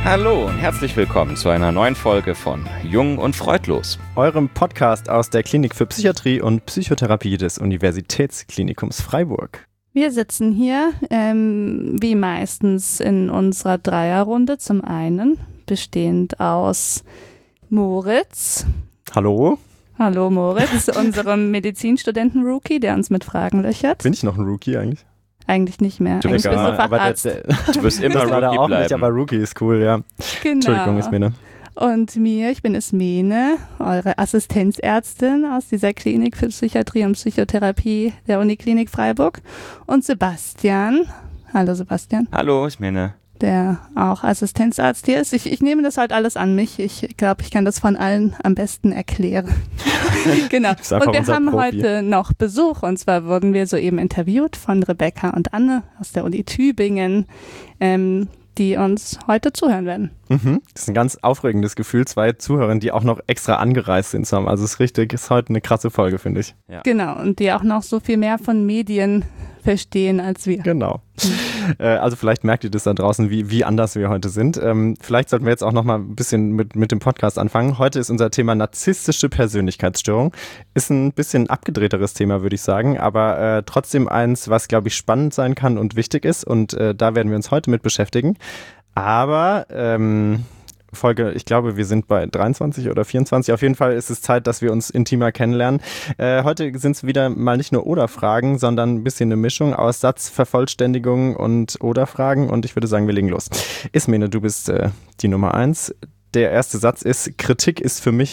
Hallo und herzlich willkommen zu einer neuen Folge von Jung und Freudlos, eurem Podcast aus der Klinik für Psychiatrie und Psychotherapie des Universitätsklinikums Freiburg. Wir sitzen hier, wie meistens in unserer Dreierrunde, zum einen bestehend aus Moritz. Hallo? Hallo Moritz, unserem Medizinstudenten-Rookie, der uns mit Fragen löchert. Bin ich noch ein Rookie eigentlich? Eigentlich nicht mehr. Eigentlich bist du Facharzt. Du wirst immer Rookie auch bleiben. Nicht, aber Rookie ist cool, ja. Genau. Entschuldigung, Ismene. Und ich bin Ismene, eure Assistenzärztin aus dieser Klinik für Psychiatrie und Psychotherapie der Uniklinik Freiburg. Und Sebastian. Hallo Sebastian. Hallo, Ismene. Der auch Assistenzarzt hier ist. Ich nehme das halt alles an mich. Ich glaube, ich kann das von allen am besten erklären. Genau. Und wir haben heute noch Besuch. Und zwar wurden wir soeben interviewt von Rebecca und Anne aus der Uni Tübingen, die uns heute zuhören werden. Das ist ein ganz aufregendes Gefühl, 2 Zuhörer, die auch noch extra angereist sind zu haben. Also es ist heute eine krasse Folge, finde ich. Ja. Genau, und die auch noch so viel mehr von Medien verstehen als wir. Genau. Also vielleicht merkt ihr das da draußen, wie anders wir heute sind. Vielleicht sollten wir jetzt auch noch mal ein bisschen mit dem Podcast anfangen. Heute ist unser Thema narzisstische Persönlichkeitsstörung. Ist ein bisschen abgedrehteres Thema, würde ich sagen, aber trotzdem eins, was, glaube ich, spannend sein kann und wichtig ist. Und da werden wir uns heute mit beschäftigen. Aber Folge, ich glaube, wir sind bei 23 oder 24. Auf jeden Fall ist es Zeit, dass wir uns intimer kennenlernen. Heute sind es wieder mal nicht nur Oder-Fragen, sondern ein bisschen eine Mischung aus Satzvervollständigung und Oder-Fragen. Und ich würde sagen, wir legen los. Ismene, du bist die Nummer 1. Der erste Satz ist: Kritik ist für mich ...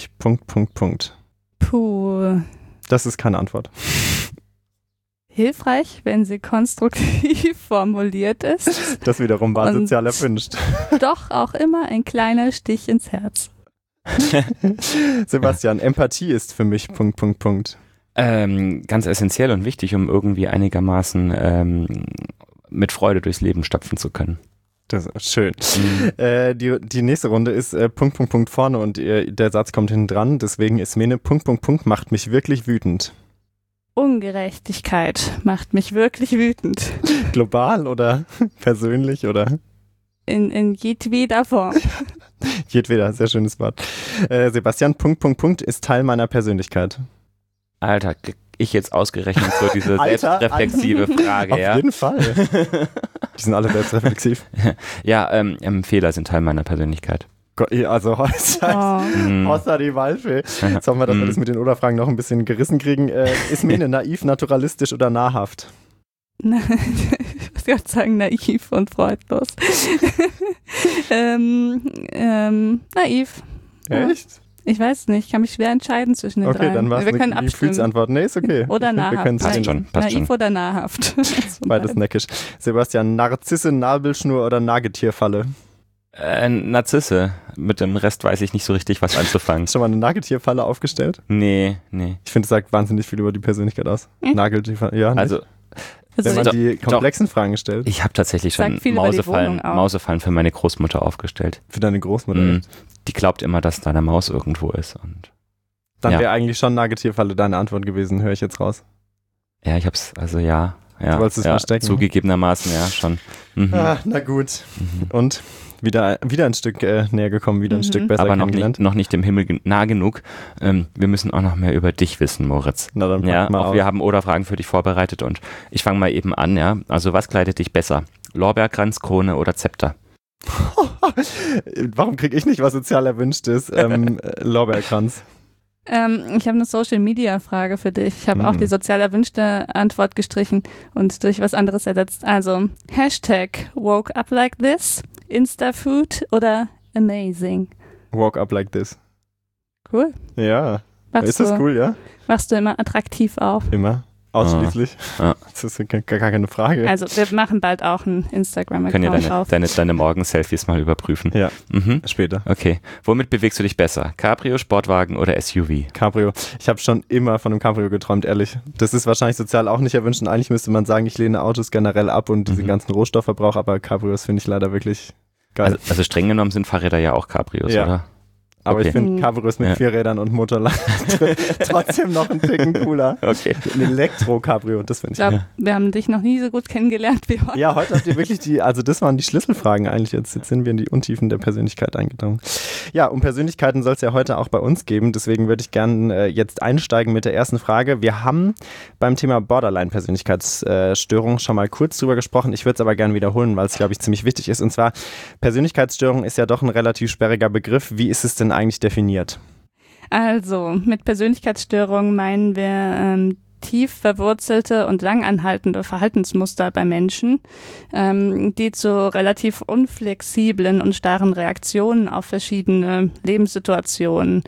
Puh. Das ist keine Antwort. Hilfreich, wenn sie konstruktiv formuliert ist. Das wiederum war sozial erwünscht. Doch auch immer ein kleiner Stich ins Herz. Sebastian, Empathie ist für mich ... Ganz essentiell und wichtig, um irgendwie einigermaßen mit Freude durchs Leben stapfen zu können. Das ist schön. Die nächste Runde ist ... vorne und der Satz kommt hinten dran. Deswegen ist Mene ... macht mich wirklich wütend. Ungerechtigkeit macht mich wirklich wütend. Global oder persönlich oder? In jedweder Form. Jedweder, sehr schönes Wort. Sebastian, ... ist Teil meiner Persönlichkeit. Alter, ich jetzt ausgerechnet so diese selbstreflexive Frage, Auf jeden Fall. Die sind alle selbstreflexiv. Ja, Fehler sind Teil meiner Persönlichkeit. Also außer die Waldfee. Jetzt hoffen wir, dass wir das mit den Oder-Fragen noch ein bisschen gerissen kriegen. Ist Mene naiv, naturalistisch oder nahrhaft? Ich muss gerade sagen, naiv und freudlos. Naiv. Echt? Ich weiß nicht, ich kann mich schwer entscheiden zwischen den drei. Okay, dann war es eine Gefühlsantwort. Nee, ist okay. Oder nahrhaft. Passt schon. Naiv oder nahrhaft. Beides neckisch. Sebastian, Narzisse, Nabelschnur oder Nagetierfalle? Narzisse. Mit dem Rest weiß ich nicht so richtig, was anzufangen. Hast du schon mal eine Nagetierfalle aufgestellt? Nee. Ich finde, es sagt wahnsinnig viel über die Persönlichkeit aus. Nageltierfalle, ja. Also, wenn man die komplexen Fragen stellt. Ich habe tatsächlich schon Mausefallen für meine Großmutter aufgestellt. Für deine Großmutter? Die glaubt immer, dass da eine Maus irgendwo ist. Und dann wäre eigentlich schon Nagetierfalle deine Antwort gewesen, höre ich jetzt raus. Ja, ich hab's, also ja. Du wolltest es verstecken? Zugegebenermaßen, ja, schon. Na gut. Und wieder ein Stück näher gekommen, wieder ein Stück besser kennengelernt. Aber noch nicht dem Himmel nah genug. Wir müssen auch noch mehr über dich wissen, Moritz. Na dann pack mal auf. Wir haben Oder-Fragen für dich vorbereitet und ich fange mal eben an, ja. Also was kleidet dich besser? Lorbeerkranz, Krone oder Zepter? Warum kriege ich nicht, was sozial erwünscht ist? Lorbeerkranz. Ich habe eine Social-Media-Frage für dich. Ich habe auch die sozial erwünschte Antwort gestrichen und durch was anderes ersetzt. Also Hashtag woke up like this, Instafood oder amazing? Woke up like this. Cool. Ja. Ist das cool, ja? Machst du immer attraktiv auf? Immer. Ausschließlich. Das ist gar keine Frage. Also wir machen bald auch einen Instagram-Account auf. Können deine Morgen-Selfies mal überprüfen? Ja, später. Okay. Womit bewegst du dich besser? Cabrio, Sportwagen oder SUV? Cabrio. Ich habe schon immer von einem Cabrio geträumt, ehrlich. Das ist wahrscheinlich sozial auch nicht erwünscht. Und eigentlich müsste man sagen, ich lehne Autos generell ab und diesen ganzen Rohstoffverbrauch, aber Cabrios finde ich leider wirklich geil. Also streng genommen sind Fahrräder ja auch Cabrios, oder? Aber ich finde Cabrios mit 4 Rädern und Motorrad trotzdem noch einen Ticken cooler. Okay. Ein Elektro-Cabrio, das finde ich. Ich glaube, wir haben dich noch nie so gut kennengelernt wie heute. Ja, heute habt ihr wirklich das waren die Schlüsselfragen eigentlich. Jetzt sind wir in die Untiefen der Persönlichkeit eingedrungen. Ja, um Persönlichkeiten soll es ja heute auch bei uns geben. Deswegen würde ich gerne jetzt einsteigen mit der ersten Frage. Wir haben beim Thema Borderline-Persönlichkeitsstörung schon mal kurz drüber gesprochen. Ich würde es aber gerne wiederholen, weil es, glaube ich, ziemlich wichtig ist. Und zwar, Persönlichkeitsstörung ist ja doch ein relativ sperriger Begriff. Wie ist es denn eigentlich definiert? Also, mit Persönlichkeitsstörung meinen wir tief verwurzelte und langanhaltende Verhaltensmuster bei Menschen, die zu relativ unflexiblen und starren Reaktionen auf verschiedene Lebenssituationen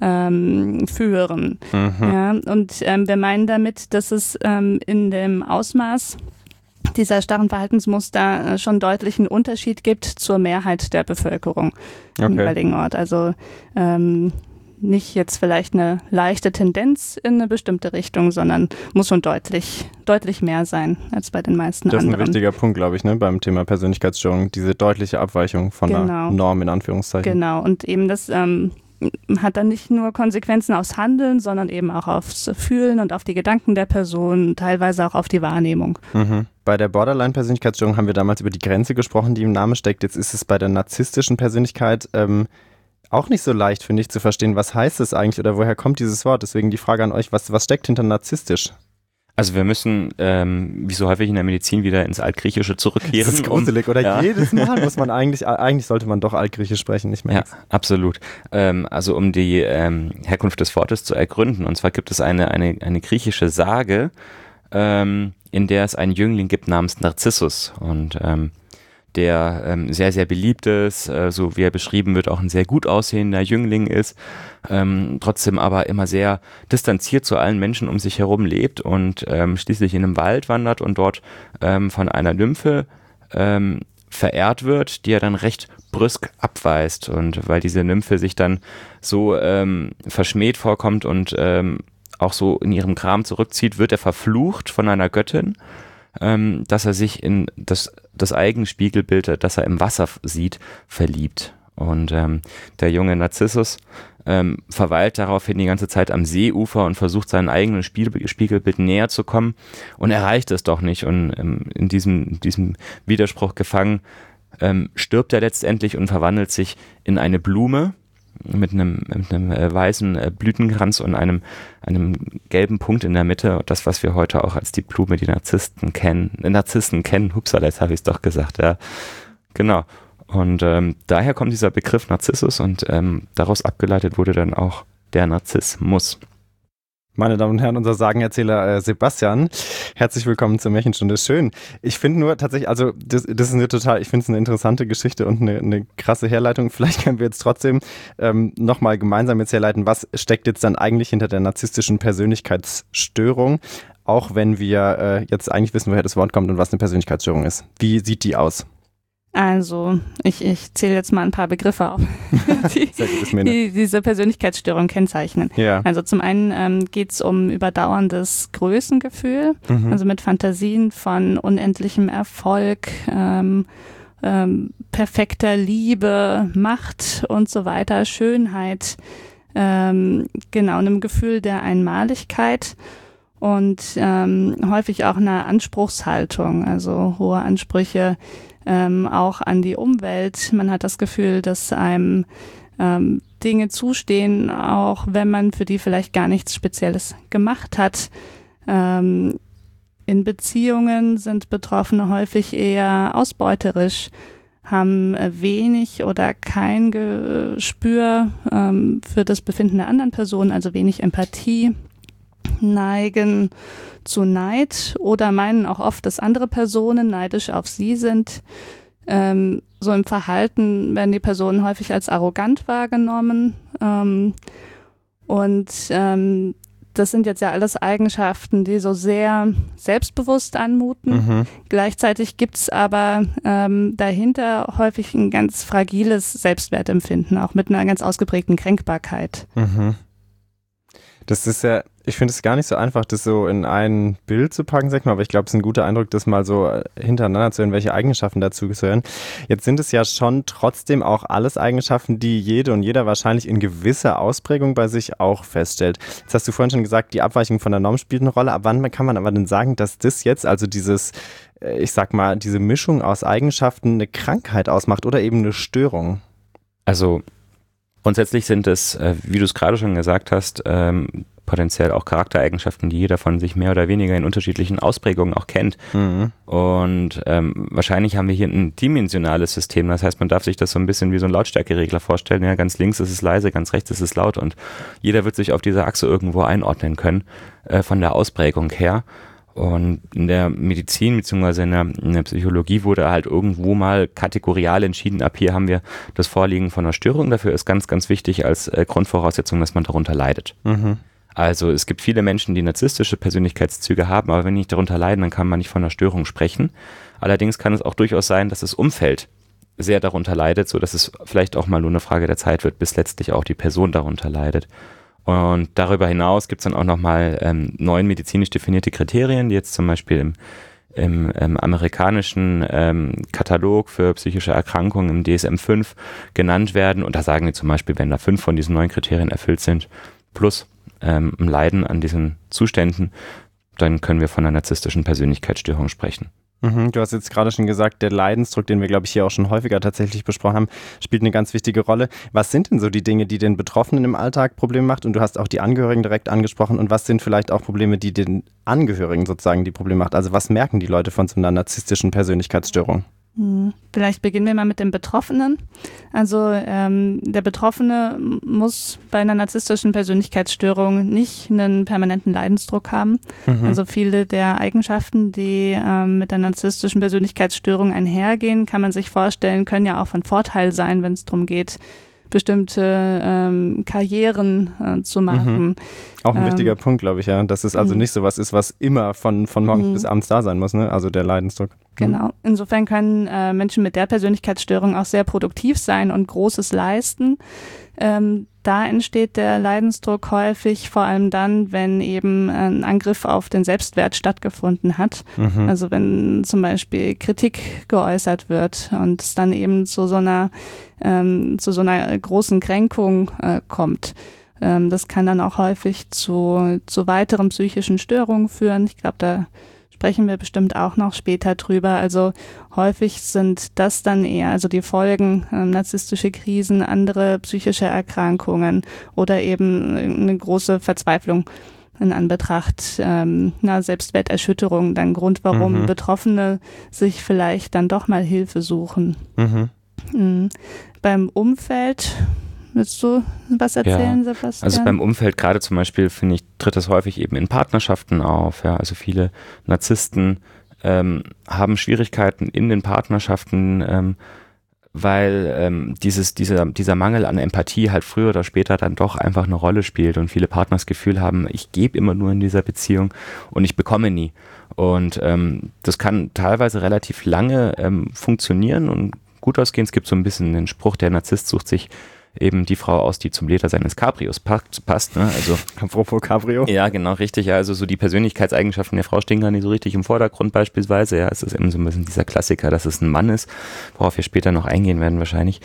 führen. Ja, und wir meinen damit, dass es in dem Ausmaß dieser starren Verhaltensmuster schon deutlichen Unterschied gibt zur Mehrheit der Bevölkerung im jeweiligen Ort. Also nicht jetzt vielleicht eine leichte Tendenz in eine bestimmte Richtung, sondern muss schon deutlich mehr sein als bei den meisten anderen. Das ist ein wichtiger Punkt, glaube ich, ne, beim Thema Persönlichkeitsstörung, diese deutliche Abweichung von der Norm in Anführungszeichen. Genau, und eben das hat dann nicht nur Konsequenzen aufs Handeln, sondern eben auch aufs Fühlen und auf die Gedanken der Person, teilweise auch auf die Wahrnehmung. Bei der Borderline-Persönlichkeitsstörung haben wir damals über die Grenze gesprochen, die im Namen steckt. Jetzt ist es bei der narzisstischen Persönlichkeit auch nicht so leicht, finde ich, zu verstehen, was heißt es eigentlich oder woher kommt dieses Wort. Deswegen die Frage an euch, was steckt hinter narzisstisch? Also wir müssen, wie so häufig in der Medizin, wieder ins Altgriechische zurückkehren. Das ist gruselig, oder? Ja. Jedes Mal muss man eigentlich sollte man doch Altgriechisch sprechen, nicht mehr. Ja, absolut. Also um die Herkunft des Wortes zu ergründen. Und zwar gibt es eine griechische Sage, in der es einen Jüngling gibt namens Narzissus. Und der sehr, sehr beliebt ist, so wie er beschrieben wird, auch ein sehr gut aussehender Jüngling ist, trotzdem aber immer sehr distanziert zu allen Menschen um sich herum lebt und schließlich in einem Wald wandert und dort von einer Nymphe verehrt wird, die er dann recht brüsk abweist. Und weil diese Nymphe sich dann so verschmäht vorkommt und auch so in ihrem Kram zurückzieht, wird er verflucht von einer Göttin, dass er sich in das eigene Spiegelbild, das er im Wasser sieht, verliebt. Und der junge Narzissus verweilt daraufhin die ganze Zeit am Seeufer und versucht seinem eigenen Spiegelbild näher zu kommen und erreicht es doch nicht. Und in diesem Widerspruch gefangen stirbt er letztendlich und verwandelt sich in eine Blume mit einem weißen Blütenkranz und einem gelben Punkt in der Mitte, das, was wir heute auch als die Blume, die Narzissten kennen. Hupsala, jetzt habe ich es doch gesagt, ja. Genau. Und daher kommt dieser Begriff Narzissus und daraus abgeleitet wurde dann auch der Narzissmus. Meine Damen und Herren, unser Sagenerzähler Sebastian, herzlich willkommen zur Märchenstunde. Schön. Ich finde nur tatsächlich, also das ist ich finde es eine interessante Geschichte und eine krasse Herleitung. Vielleicht können wir jetzt trotzdem nochmal gemeinsam jetzt herleiten, was steckt jetzt dann eigentlich hinter der narzisstischen Persönlichkeitsstörung, auch wenn wir jetzt eigentlich wissen, woher das Wort kommt und was eine Persönlichkeitsstörung ist. Wie sieht die aus? Also, ich zähle jetzt mal ein paar Begriffe auf, die diese Persönlichkeitsstörung kennzeichnen. Ja. Also zum einen geht es um überdauerndes Größengefühl, also mit Fantasien von unendlichem Erfolg, perfekter Liebe, Macht und so weiter, Schönheit, einem Gefühl der Einmaligkeit und häufig auch einer Anspruchshaltung, also hohe Ansprüche auch an die Umwelt. Man hat das Gefühl, dass einem Dinge zustehen, auch wenn man für die vielleicht gar nichts Spezielles gemacht hat. In Beziehungen sind Betroffene häufig eher ausbeuterisch, haben wenig oder kein Gespür für das Befinden der anderen Person, also wenig Empathie, neigen zu Neid oder meinen auch oft, dass andere Personen neidisch auf sie sind. So im Verhalten werden die Personen häufig als arrogant wahrgenommen. Das sind jetzt ja alles Eigenschaften, die so sehr selbstbewusst anmuten. Gleichzeitig gibt es aber dahinter häufig ein ganz fragiles Selbstwertempfinden, auch mit einer ganz ausgeprägten Kränkbarkeit. Das ist ja, Ich finde es gar nicht so einfach, das so in ein Bild zu packen, sag ich mal, aber ich glaube, es ist ein guter Eindruck, das mal so hintereinander zu hören, welche Eigenschaften dazu gehören. Jetzt sind es ja schon trotzdem auch alles Eigenschaften, die jede und jeder wahrscheinlich in gewisser Ausprägung bei sich auch feststellt. Jetzt hast du vorhin schon gesagt, die Abweichung von der Norm spielt eine Rolle. Ab wann kann man aber denn sagen, dass das jetzt, also dieses, ich sag mal, diese Mischung aus Eigenschaften eine Krankheit ausmacht oder eben eine Störung? Also grundsätzlich sind es, wie du es gerade schon gesagt hast, potenziell auch Charaktereigenschaften, die jeder von sich mehr oder weniger in unterschiedlichen Ausprägungen auch kennt. Mhm. Und wahrscheinlich haben wir hier ein dimensionales System. Das heißt, man darf sich das so ein bisschen wie so ein Lautstärkeregler vorstellen. Ja, ganz links ist es leise, ganz rechts ist es laut und jeder wird sich auf dieser Achse irgendwo einordnen können, von der Ausprägung her. Und in der Medizin bzw. in der Psychologie wurde halt irgendwo mal kategorial entschieden, ab hier haben wir das Vorliegen von einer Störung. Dafür ist ganz, ganz wichtig als Grundvoraussetzung, dass man darunter leidet. Mhm. Also es gibt viele Menschen, die narzisstische Persönlichkeitszüge haben, aber wenn die nicht darunter leiden, dann kann man nicht von einer Störung sprechen. Allerdings kann es auch durchaus sein, dass das Umfeld sehr darunter leidet, sodass es vielleicht auch mal nur eine Frage der Zeit wird, bis letztlich auch die Person darunter leidet. Und darüber hinaus gibt es dann auch nochmal 9 medizinisch definierte Kriterien, die jetzt zum Beispiel im amerikanischen Katalog für psychische Erkrankungen im DSM-5 genannt werden. Und da sagen die zum Beispiel, wenn da 5 von diesen 9 Kriterien erfüllt sind, plus Leiden an diesen Zuständen, dann können wir von einer narzisstischen Persönlichkeitsstörung sprechen. Du hast jetzt gerade schon gesagt, der Leidensdruck, den wir, glaube ich, hier auch schon häufiger tatsächlich besprochen haben, spielt eine ganz wichtige Rolle. Was sind denn so die Dinge, die den Betroffenen im Alltag Probleme macht? Und du hast auch die Angehörigen direkt angesprochen. Und was sind vielleicht auch Probleme, die den Angehörigen sozusagen die Probleme macht? Also was merken die Leute von so einer narzisstischen Persönlichkeitsstörung? Vielleicht beginnen wir mal mit dem Betroffenen. Also der Betroffene muss bei einer narzisstischen Persönlichkeitsstörung nicht einen permanenten Leidensdruck haben. Mhm. Also viele der Eigenschaften, die mit der narzisstischen Persönlichkeitsstörung einhergehen, kann man sich vorstellen, können ja auch von Vorteil sein, wenn es darum geht, bestimmte Karrieren zu machen. Mhm. Auch ein wichtiger Punkt, glaube ich, ja, dass es also nicht so was ist, was immer von morgens bis abends da sein muss, ne? Also der Leidensdruck. Genau. Insofern können Menschen mit der Persönlichkeitsstörung auch sehr produktiv sein und Großes leisten. Da entsteht der Leidensdruck häufig vor allem dann, wenn eben ein Angriff auf den Selbstwert stattgefunden hat. Mhm. Also wenn zum Beispiel Kritik geäußert wird und es dann eben zu so einer großen Kränkung kommt. Das kann dann auch häufig zu weiteren psychischen Störungen führen. Ich glaube, da sprechen wir bestimmt auch noch später drüber. Also häufig sind das dann eher, also die Folgen, narzisstische Krisen, andere psychische Erkrankungen oder eben eine große Verzweiflung in Anbetracht Selbstwerterschütterung, dann Grund, warum Betroffene sich vielleicht dann doch mal Hilfe suchen. Beim Umfeld, willst du was erzählen, ja. Sebastian? Also beim Umfeld gerade zum Beispiel, finde ich, tritt das häufig eben in Partnerschaften auf. Ja? Also viele Narzissten haben Schwierigkeiten in den Partnerschaften, weil dieser Mangel an Empathie halt früher oder später dann doch einfach eine Rolle spielt und viele Partner das Gefühl haben, ich gebe immer nur in dieser Beziehung und ich bekomme nie. Und das kann teilweise relativ lange funktionieren und gut ausgehen. Es gibt so ein bisschen den Spruch, der Narzisst sucht sich eben die Frau aus, die zum Leder seines Cabrios passt. Ne? Also, apropos Cabrio. Ja, genau, richtig. Ja, also so die Persönlichkeitseigenschaften der Frau stehen gar nicht so richtig im Vordergrund beispielsweise. Ja, es ist eben so ein bisschen dieser Klassiker, dass es ein Mann ist, worauf wir später noch eingehen werden wahrscheinlich.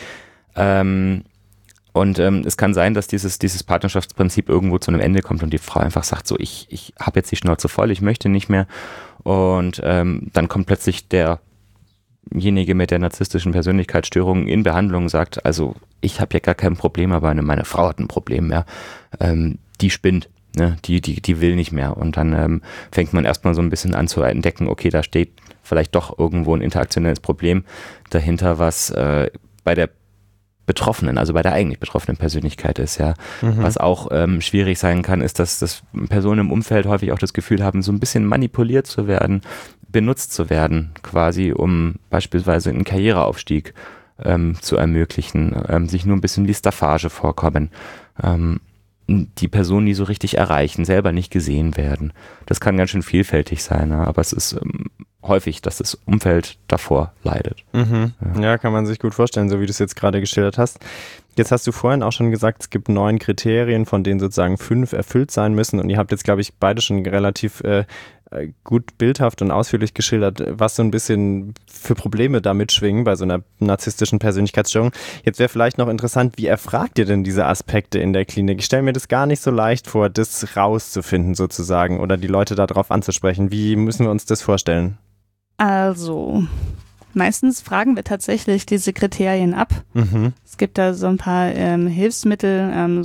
Es kann sein, dass dieses Partnerschaftsprinzip irgendwo zu einem Ende kommt und die Frau einfach sagt so, ich habe jetzt die Schnauze voll, ich möchte nicht mehr. Und dann kommt plötzlich derjenige mit der narzisstischen Persönlichkeitsstörung in Behandlung sagt, also ich habe ja gar kein Problem, aber meine Frau hat ein Problem, ja. Die spinnt, ne? Die will nicht mehr. Und dann fängt man erstmal so ein bisschen an zu entdecken, okay, da steht vielleicht doch irgendwo ein interaktionelles Problem dahinter, was bei der Betroffenen, also bei der eigentlich betroffenen Persönlichkeit ist, ja. Was auch schwierig sein kann, ist, dass Personen im Umfeld häufig auch das Gefühl haben, so ein bisschen manipuliert zu werden, benutzt zu werden, quasi, um beispielsweise einen Karriereaufstieg zu ermöglichen, sich nur ein bisschen wie Staffage vorkommen. die Person nie so richtig erreichen, selber nicht gesehen werden. Das kann ganz schön vielfältig sein, ne? Aber es ist häufig, dass das Umfeld davor leidet. Mhm. Ja, kann man sich gut vorstellen, so wie du es jetzt gerade geschildert hast. Jetzt hast du vorhin auch schon gesagt, es gibt 9 Kriterien, von denen sozusagen 5 erfüllt sein müssen. Und ihr habt jetzt, glaube ich, beide schon relativ gut bildhaft und ausführlich geschildert, was so ein bisschen für Probleme da mitschwingen bei so einer narzisstischen Persönlichkeitsstörung. Jetzt wäre vielleicht noch interessant, wie erfragt ihr denn diese Aspekte in der Klinik? Ich stelle mir das gar nicht so leicht vor, das rauszufinden sozusagen oder die Leute darauf anzusprechen. Wie müssen wir uns das vorstellen? Also, meistens fragen wir tatsächlich diese Kriterien ab. Mhm. Es gibt da so ein paar Hilfsmittel,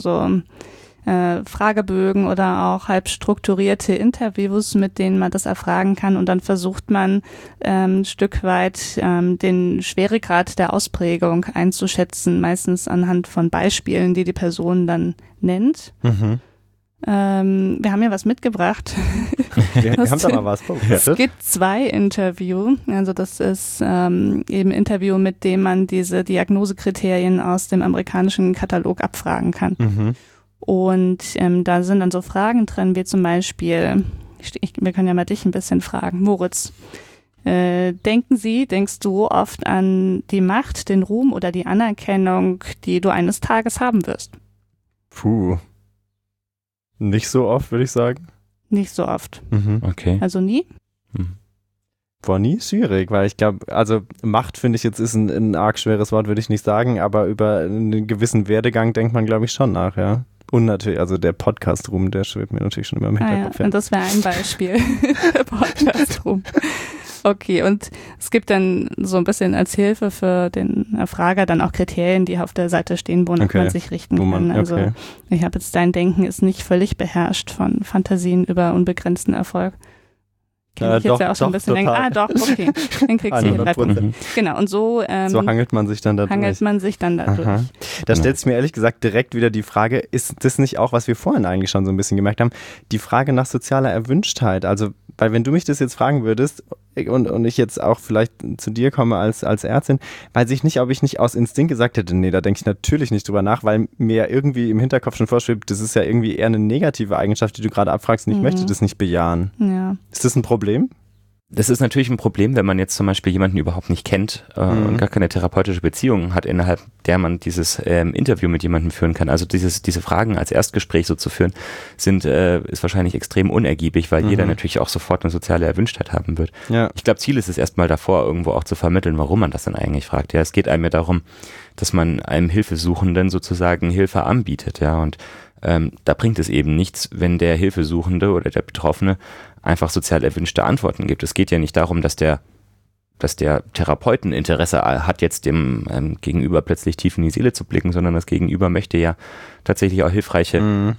Fragebögen oder auch halb strukturierte Interviews, mit denen man das erfragen kann, und dann versucht man ein Stück weit den Schweregrad der Ausprägung einzuschätzen, meistens anhand von Beispielen, die die Person dann nennt. Mhm. Wir haben ja was mitgebracht. Wir haben da mal was vorbereitet. Es gibt 2 Interview. Also das ist eben Interview, mit dem man diese Diagnosekriterien aus dem amerikanischen Katalog abfragen kann. Mhm. Und da sind dann so Fragen drin, wie zum Beispiel, wir können ja mal dich ein bisschen fragen, Moritz, denkst du oft an die Macht, den Ruhm oder die Anerkennung, die du eines Tages haben wirst? Puh. Nicht so oft, würde ich sagen. Nicht so oft. Mhm. Okay. Also nie? Boah, nie schwierig, weil ich glaube, also Macht finde ich jetzt ist ein arg schweres Wort, würde ich nicht sagen, aber über einen gewissen Werdegang denkt man, glaube ich, schon nach, ja. Und natürlich, also der Podcast-Ruhm, der schwebt mir natürlich schon immer im Hinterkopf. Ja, und das wäre ein Beispiel. Der Podcast-Ruhm. Okay, und es gibt dann so ein bisschen als Hilfe für den Erfrager dann auch Kriterien, die auf der Seite stehen, wonach man sich richten kann. Also ich habe jetzt, dein Denken ist nicht völlig beherrscht von Fantasien über unbegrenzten Erfolg. Kenn ich jetzt ja auch schon ein bisschen länger. Doch, okay. Dann kriegst du 100%. Genau, und so hangelt man sich dann da durch. Da stellt sich mir ehrlich gesagt direkt wieder die Frage, ist das nicht auch, was wir vorhin eigentlich schon so ein bisschen gemerkt haben, die Frage nach sozialer Erwünschtheit? Also, weil wenn du mich das jetzt fragen würdest und ich jetzt auch vielleicht zu dir komme als Ärztin, weiß ich nicht, ob ich nicht aus Instinkt gesagt hätte, nee, da denke ich natürlich nicht drüber nach, weil mir irgendwie im Hinterkopf schon vorschwebt, das ist ja irgendwie eher eine negative Eigenschaft, die du gerade abfragst, und ich möchte das nicht bejahen. Ja. Ist das ein Problem? Das ist natürlich ein Problem, wenn man jetzt zum Beispiel jemanden überhaupt nicht kennt und gar keine therapeutische Beziehung hat, innerhalb der man dieses Interview mit jemandem führen kann. Also diese Fragen als Erstgespräch so zu führen, ist wahrscheinlich extrem unergiebig, weil jeder natürlich auch sofort eine soziale Erwünschtheit haben wird. Ja. Ich glaube, Ziel ist es erstmal davor, irgendwo auch zu vermitteln, warum man das denn eigentlich fragt. Ja, es geht einem ja darum, dass man einem Hilfesuchenden sozusagen Hilfe anbietet, ja, und da bringt es eben nichts, wenn der Hilfesuchende oder der Betroffene einfach sozial erwünschte Antworten gibt. Es geht ja nicht darum, dass der Therapeuten Interesse hat, jetzt dem Gegenüber plötzlich tief in die Seele zu blicken, sondern das Gegenüber möchte ja tatsächlich auch hilfreiche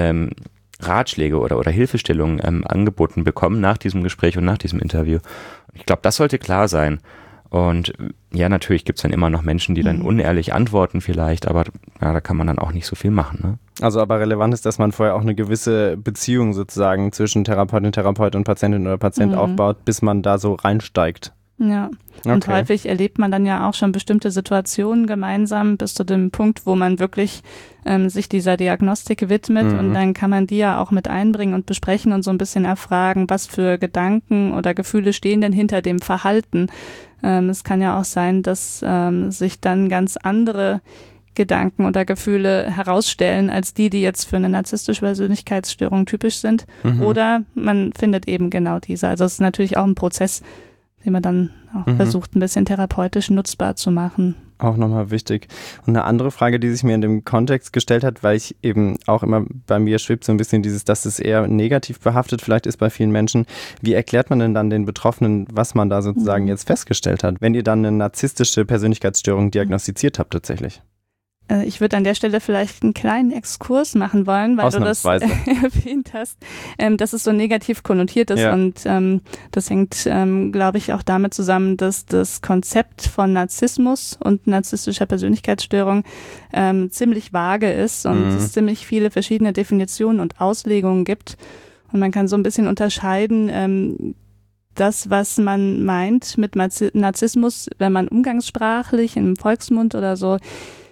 Ratschläge oder Hilfestellungen angeboten bekommen nach diesem Gespräch und nach diesem Interview. Ich glaube, das sollte klar sein. Und ja, natürlich gibt es dann immer noch Menschen, die dann unehrlich antworten vielleicht, aber ja, da kann man dann auch nicht so viel machen, ne? Also aber relevant ist, dass man vorher auch eine gewisse Beziehung sozusagen zwischen Therapeutin und Patientin oder Patient aufbaut, bis man da so reinsteigt. Ja, und häufig erlebt man dann ja auch schon bestimmte Situationen gemeinsam bis zu dem Punkt, wo man wirklich sich dieser Diagnostik widmet, und dann kann man die ja auch mit einbringen und besprechen und so ein bisschen erfragen, was für Gedanken oder Gefühle stehen denn hinter dem Verhalten. Es kann ja auch sein, dass sich dann ganz andere Gedanken oder Gefühle herausstellen, als die jetzt für eine narzisstische Persönlichkeitsstörung typisch sind. Oder man findet eben genau diese. Also es ist natürlich auch ein Prozess, den man dann auch versucht, ein bisschen therapeutisch nutzbar zu machen. Auch nochmal wichtig. Und eine andere Frage, die sich mir in dem Kontext gestellt hat, weil ich eben auch immer bei mir schwebt so ein bisschen dass es eher negativ behaftet vielleicht ist bei vielen Menschen. Wie erklärt man denn dann den Betroffenen, was man da sozusagen jetzt festgestellt hat, wenn ihr dann eine narzisstische Persönlichkeitsstörung diagnostiziert habt tatsächlich? Ich würde an der Stelle vielleicht einen kleinen Exkurs machen wollen, weil du das erwähnt hast, dass es so negativ konnotiert ist, und das hängt, glaube ich, auch damit zusammen, dass das Konzept von Narzissmus und narzisstischer Persönlichkeitsstörung ziemlich vage ist und es ziemlich viele verschiedene Definitionen und Auslegungen gibt, und man kann so ein bisschen unterscheiden, das, was man meint mit Narzissmus, wenn man umgangssprachlich im Volksmund oder so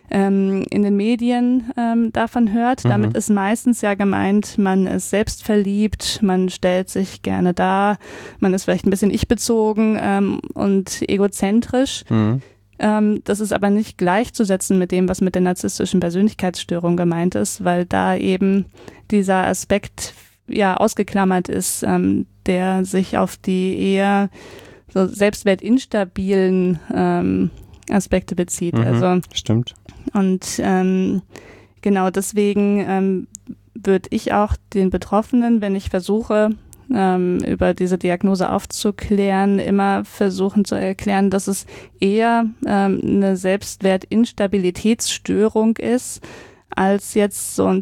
in den Medien davon hört. Damit ist meistens ja gemeint, man ist selbstverliebt, man stellt sich gerne dar, man ist vielleicht ein bisschen ich-bezogen und egozentrisch. Das ist aber nicht gleichzusetzen mit dem, was mit der narzisstischen Persönlichkeitsstörung gemeint ist, weil da eben dieser Aspekt ja ausgeklammert ist, der sich auf die eher so selbstwertinstabilen Aspekte bezieht. Also stimmt. Und genau deswegen würde ich auch den Betroffenen, wenn ich versuche, über diese Diagnose aufzuklären, immer versuchen zu erklären, dass es eher eine Selbstwertinstabilitätsstörung ist, als jetzt so ein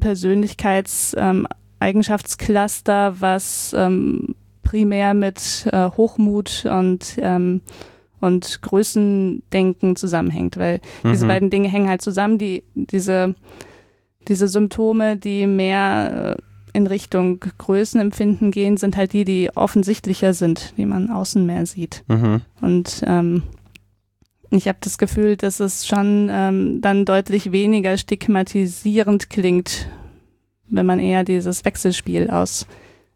Persönlichkeitseigenschaftscluster, was primär mit Hochmut und Größendenken zusammenhängt, weil diese beiden Dinge hängen halt zusammen, diese Symptome, die mehr in Richtung Größenempfinden gehen, sind halt die offensichtlicher sind, die man außen mehr sieht. Und ich habe das Gefühl, dass es schon dann deutlich weniger stigmatisierend klingt, wenn man eher dieses Wechselspiel aus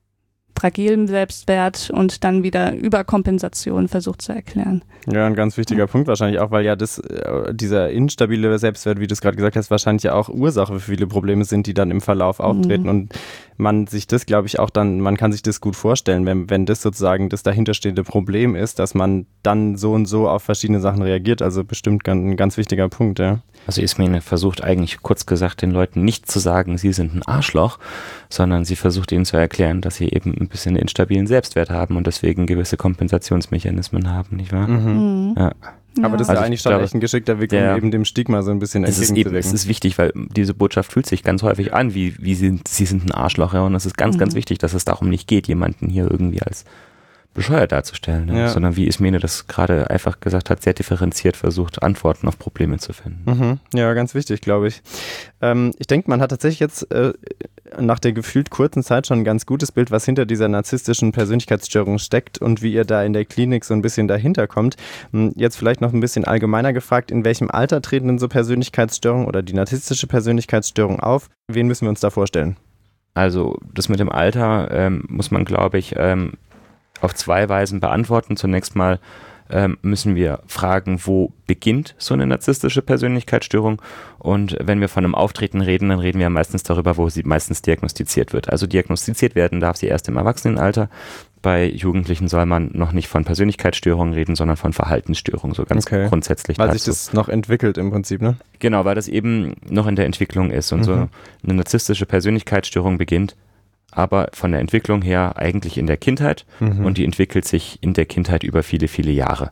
fragilem Selbstwert und dann wieder Überkompensation versucht zu erklären. Ja, ein ganz wichtiger Punkt wahrscheinlich auch, weil ja dieser instabile Selbstwert, wie du es gerade gesagt hast, wahrscheinlich ja auch Ursache für viele Probleme sind, die dann im Verlauf auftreten und man sich das, glaube ich, auch dann, man kann sich das gut vorstellen, wenn das sozusagen das dahinterstehende Problem ist, dass man dann so und so auf verschiedene Sachen reagiert, also bestimmt ein ganz wichtiger Punkt, ja. Also Ismene versucht eigentlich kurz gesagt den Leuten nicht zu sagen, sie sind ein Arschloch, sondern sie versucht ihnen zu erklären, dass sie eben ein bisschen instabilen Selbstwert haben und deswegen gewisse Kompensationsmechanismen haben, nicht wahr? Ja. Aber das ist ja eigentlich schon echt ein geschickter Weg, um eben dem Stigma so ein bisschen entgegenzuwirken. Es ist wichtig, weil diese Botschaft fühlt sich ganz häufig an, sie sind ein Arschloch, ja, und es ist ganz, ganz wichtig, dass es darum nicht geht, jemanden hier irgendwie als bescheuert darzustellen, sondern wie Ismene das gerade einfach gesagt hat, sehr differenziert versucht, Antworten auf Probleme zu finden. Ja, ganz wichtig, glaube ich. Ich denke, man hat tatsächlich jetzt nach der gefühlt kurzen Zeit schon ein ganz gutes Bild, was hinter dieser narzisstischen Persönlichkeitsstörung steckt und wie ihr da in der Klinik so ein bisschen dahinter kommt. Jetzt vielleicht noch ein bisschen allgemeiner gefragt, in welchem Alter treten denn so Persönlichkeitsstörungen oder die narzisstische Persönlichkeitsstörung auf? Wen müssen wir uns da vorstellen? Also das mit dem Alter muss man, glaube ich, auf zwei Weisen beantworten. Zunächst mal müssen wir fragen, wo beginnt so eine narzisstische Persönlichkeitsstörung? Und wenn wir von einem Auftreten reden, dann reden wir meistens darüber, wo sie meistens diagnostiziert wird. Also diagnostiziert werden darf sie erst im Erwachsenenalter. Bei Jugendlichen soll man noch nicht von Persönlichkeitsstörungen reden, sondern von Verhaltensstörungen, so ganz grundsätzlich. Weil sich das noch entwickelt im Prinzip, ne? Genau, weil das eben noch in der Entwicklung ist. Und so eine narzisstische Persönlichkeitsstörung beginnt aber von der Entwicklung her eigentlich in der Kindheit und die entwickelt sich in der Kindheit über viele, viele Jahre.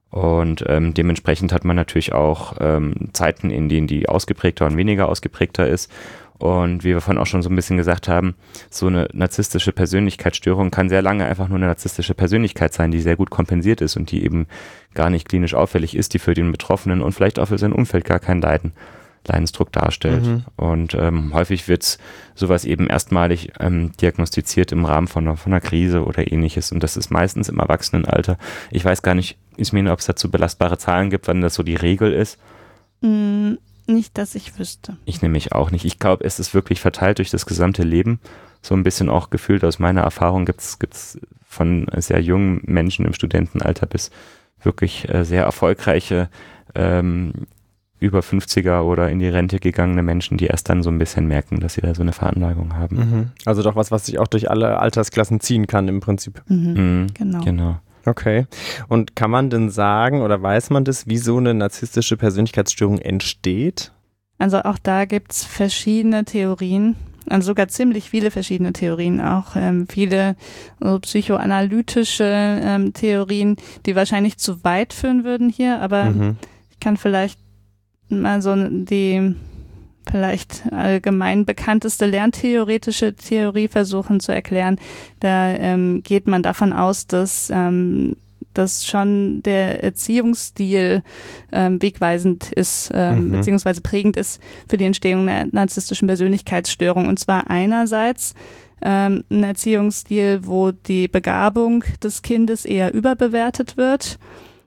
Und dementsprechend hat man natürlich auch Zeiten, in denen die ausgeprägter und weniger ausgeprägter ist. Und wie wir vorhin auch schon so ein bisschen gesagt haben, so eine narzisstische Persönlichkeitsstörung kann sehr lange einfach nur eine narzisstische Persönlichkeit sein, die sehr gut kompensiert ist und die eben gar nicht klinisch auffällig ist, die für den Betroffenen und vielleicht auch für sein Umfeld gar kein Leidensdruck darstellt. Und häufig wird sowas eben erstmalig diagnostiziert im Rahmen von einer Krise oder ähnliches. Und das ist meistens im Erwachsenenalter. Ich weiß gar nicht, Ismene, ob es dazu belastbare Zahlen gibt, wann das so die Regel ist. Nicht, dass ich wüsste. Ich nämlich auch nicht. Ich glaube, es ist wirklich verteilt durch das gesamte Leben. So ein bisschen auch gefühlt aus meiner Erfahrung gibt's von sehr jungen Menschen im Studentenalter bis wirklich sehr erfolgreiche über 50er oder in die Rente gegangene Menschen, die erst dann so ein bisschen merken, dass sie da so eine Veranlagung haben. Also doch was sich auch durch alle Altersklassen ziehen kann im Prinzip. Genau. Okay. Und kann man denn sagen oder weiß man das, wie so eine narzisstische Persönlichkeitsstörung entsteht? Also auch da gibt es verschiedene Theorien, also sogar ziemlich viele verschiedene Theorien, auch viele so psychoanalytische Theorien, die wahrscheinlich zu weit führen würden hier, aber ich kann vielleicht mal so die vielleicht allgemein bekannteste lerntheoretische Theorie versuchen zu erklären. Da geht man davon aus, dass schon der Erziehungsstil wegweisend ist, beziehungsweise prägend ist für die Entstehung der narzisstischen Persönlichkeitsstörung. Und zwar einerseits ein Erziehungsstil, wo die Begabung des Kindes eher überbewertet wird.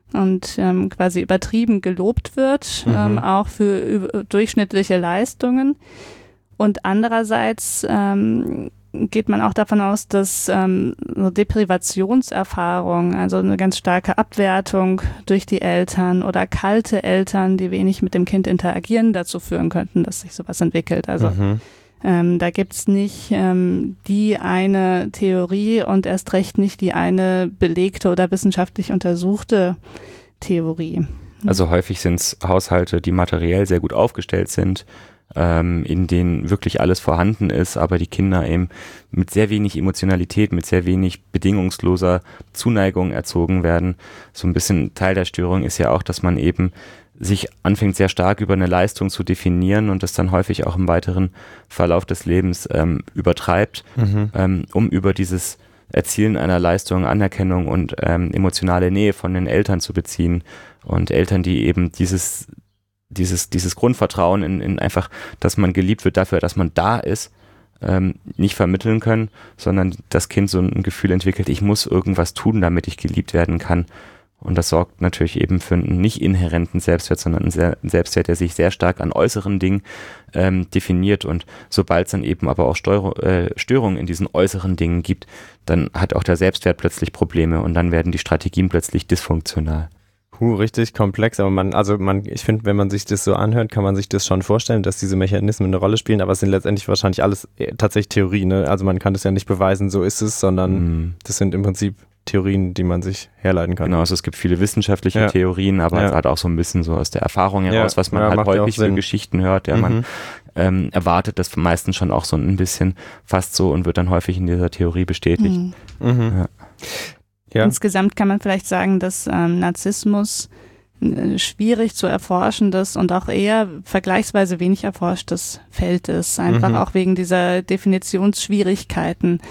und quasi übertrieben gelobt wird, auch für durchschnittliche Leistungen. Und andererseits geht man auch davon aus, dass so Deprivationserfahrung, also eine ganz starke Abwertung durch die Eltern oder kalte Eltern, die wenig mit dem Kind interagieren, dazu führen könnten, dass sich sowas entwickelt. Also da gibt's nicht die eine Theorie und erst recht nicht die eine belegte oder wissenschaftlich untersuchte Theorie. Also häufig sind es Haushalte, die materiell sehr gut aufgestellt sind, in denen wirklich alles vorhanden ist, aber die Kinder eben mit sehr wenig Emotionalität, mit sehr wenig bedingungsloser Zuneigung erzogen werden. So ein bisschen Teil der Störung ist ja auch, dass man eben sich anfängt sehr stark über eine Leistung zu definieren und das dann häufig auch im weiteren Verlauf des Lebens übertreibt, um über dieses Erzielen einer Leistung, Anerkennung und emotionale Nähe von den Eltern zu beziehen. Und Eltern, die eben dieses Grundvertrauen in einfach, dass man geliebt wird dafür, dass man da ist, nicht vermitteln können, sondern das Kind so ein Gefühl entwickelt, ich muss irgendwas tun, damit ich geliebt werden kann. Und das sorgt natürlich eben für einen nicht inhärenten Selbstwert, sondern einen Selbstwert, der sich sehr stark an äußeren Dingen definiert. Und sobald es dann eben aber auch Störungen in diesen äußeren Dingen gibt, dann hat auch der Selbstwert plötzlich Probleme und dann werden die Strategien plötzlich dysfunktional. Richtig komplex, aber ich finde, wenn man sich das so anhört, kann man sich das schon vorstellen, dass diese Mechanismen eine Rolle spielen, aber es sind letztendlich wahrscheinlich alles tatsächlich Theorien, ne? Also man kann das ja nicht beweisen, so ist es, sondern das sind im Prinzip Theorien, die man sich herleiten kann. Genau, also es gibt viele wissenschaftliche Theorien, aber es hat auch so ein bisschen so aus der Erfahrung heraus, was man halt häufig für Geschichten hört, man erwartet das meistens schon auch so ein bisschen fast so und wird dann häufig in dieser Theorie bestätigt. Ja. Insgesamt kann man vielleicht sagen, dass Narzissmus schwierig zu erforschendes und auch eher vergleichsweise wenig erforschtes Feld ist. Einfach auch wegen dieser Definitionsschwierigkeiten.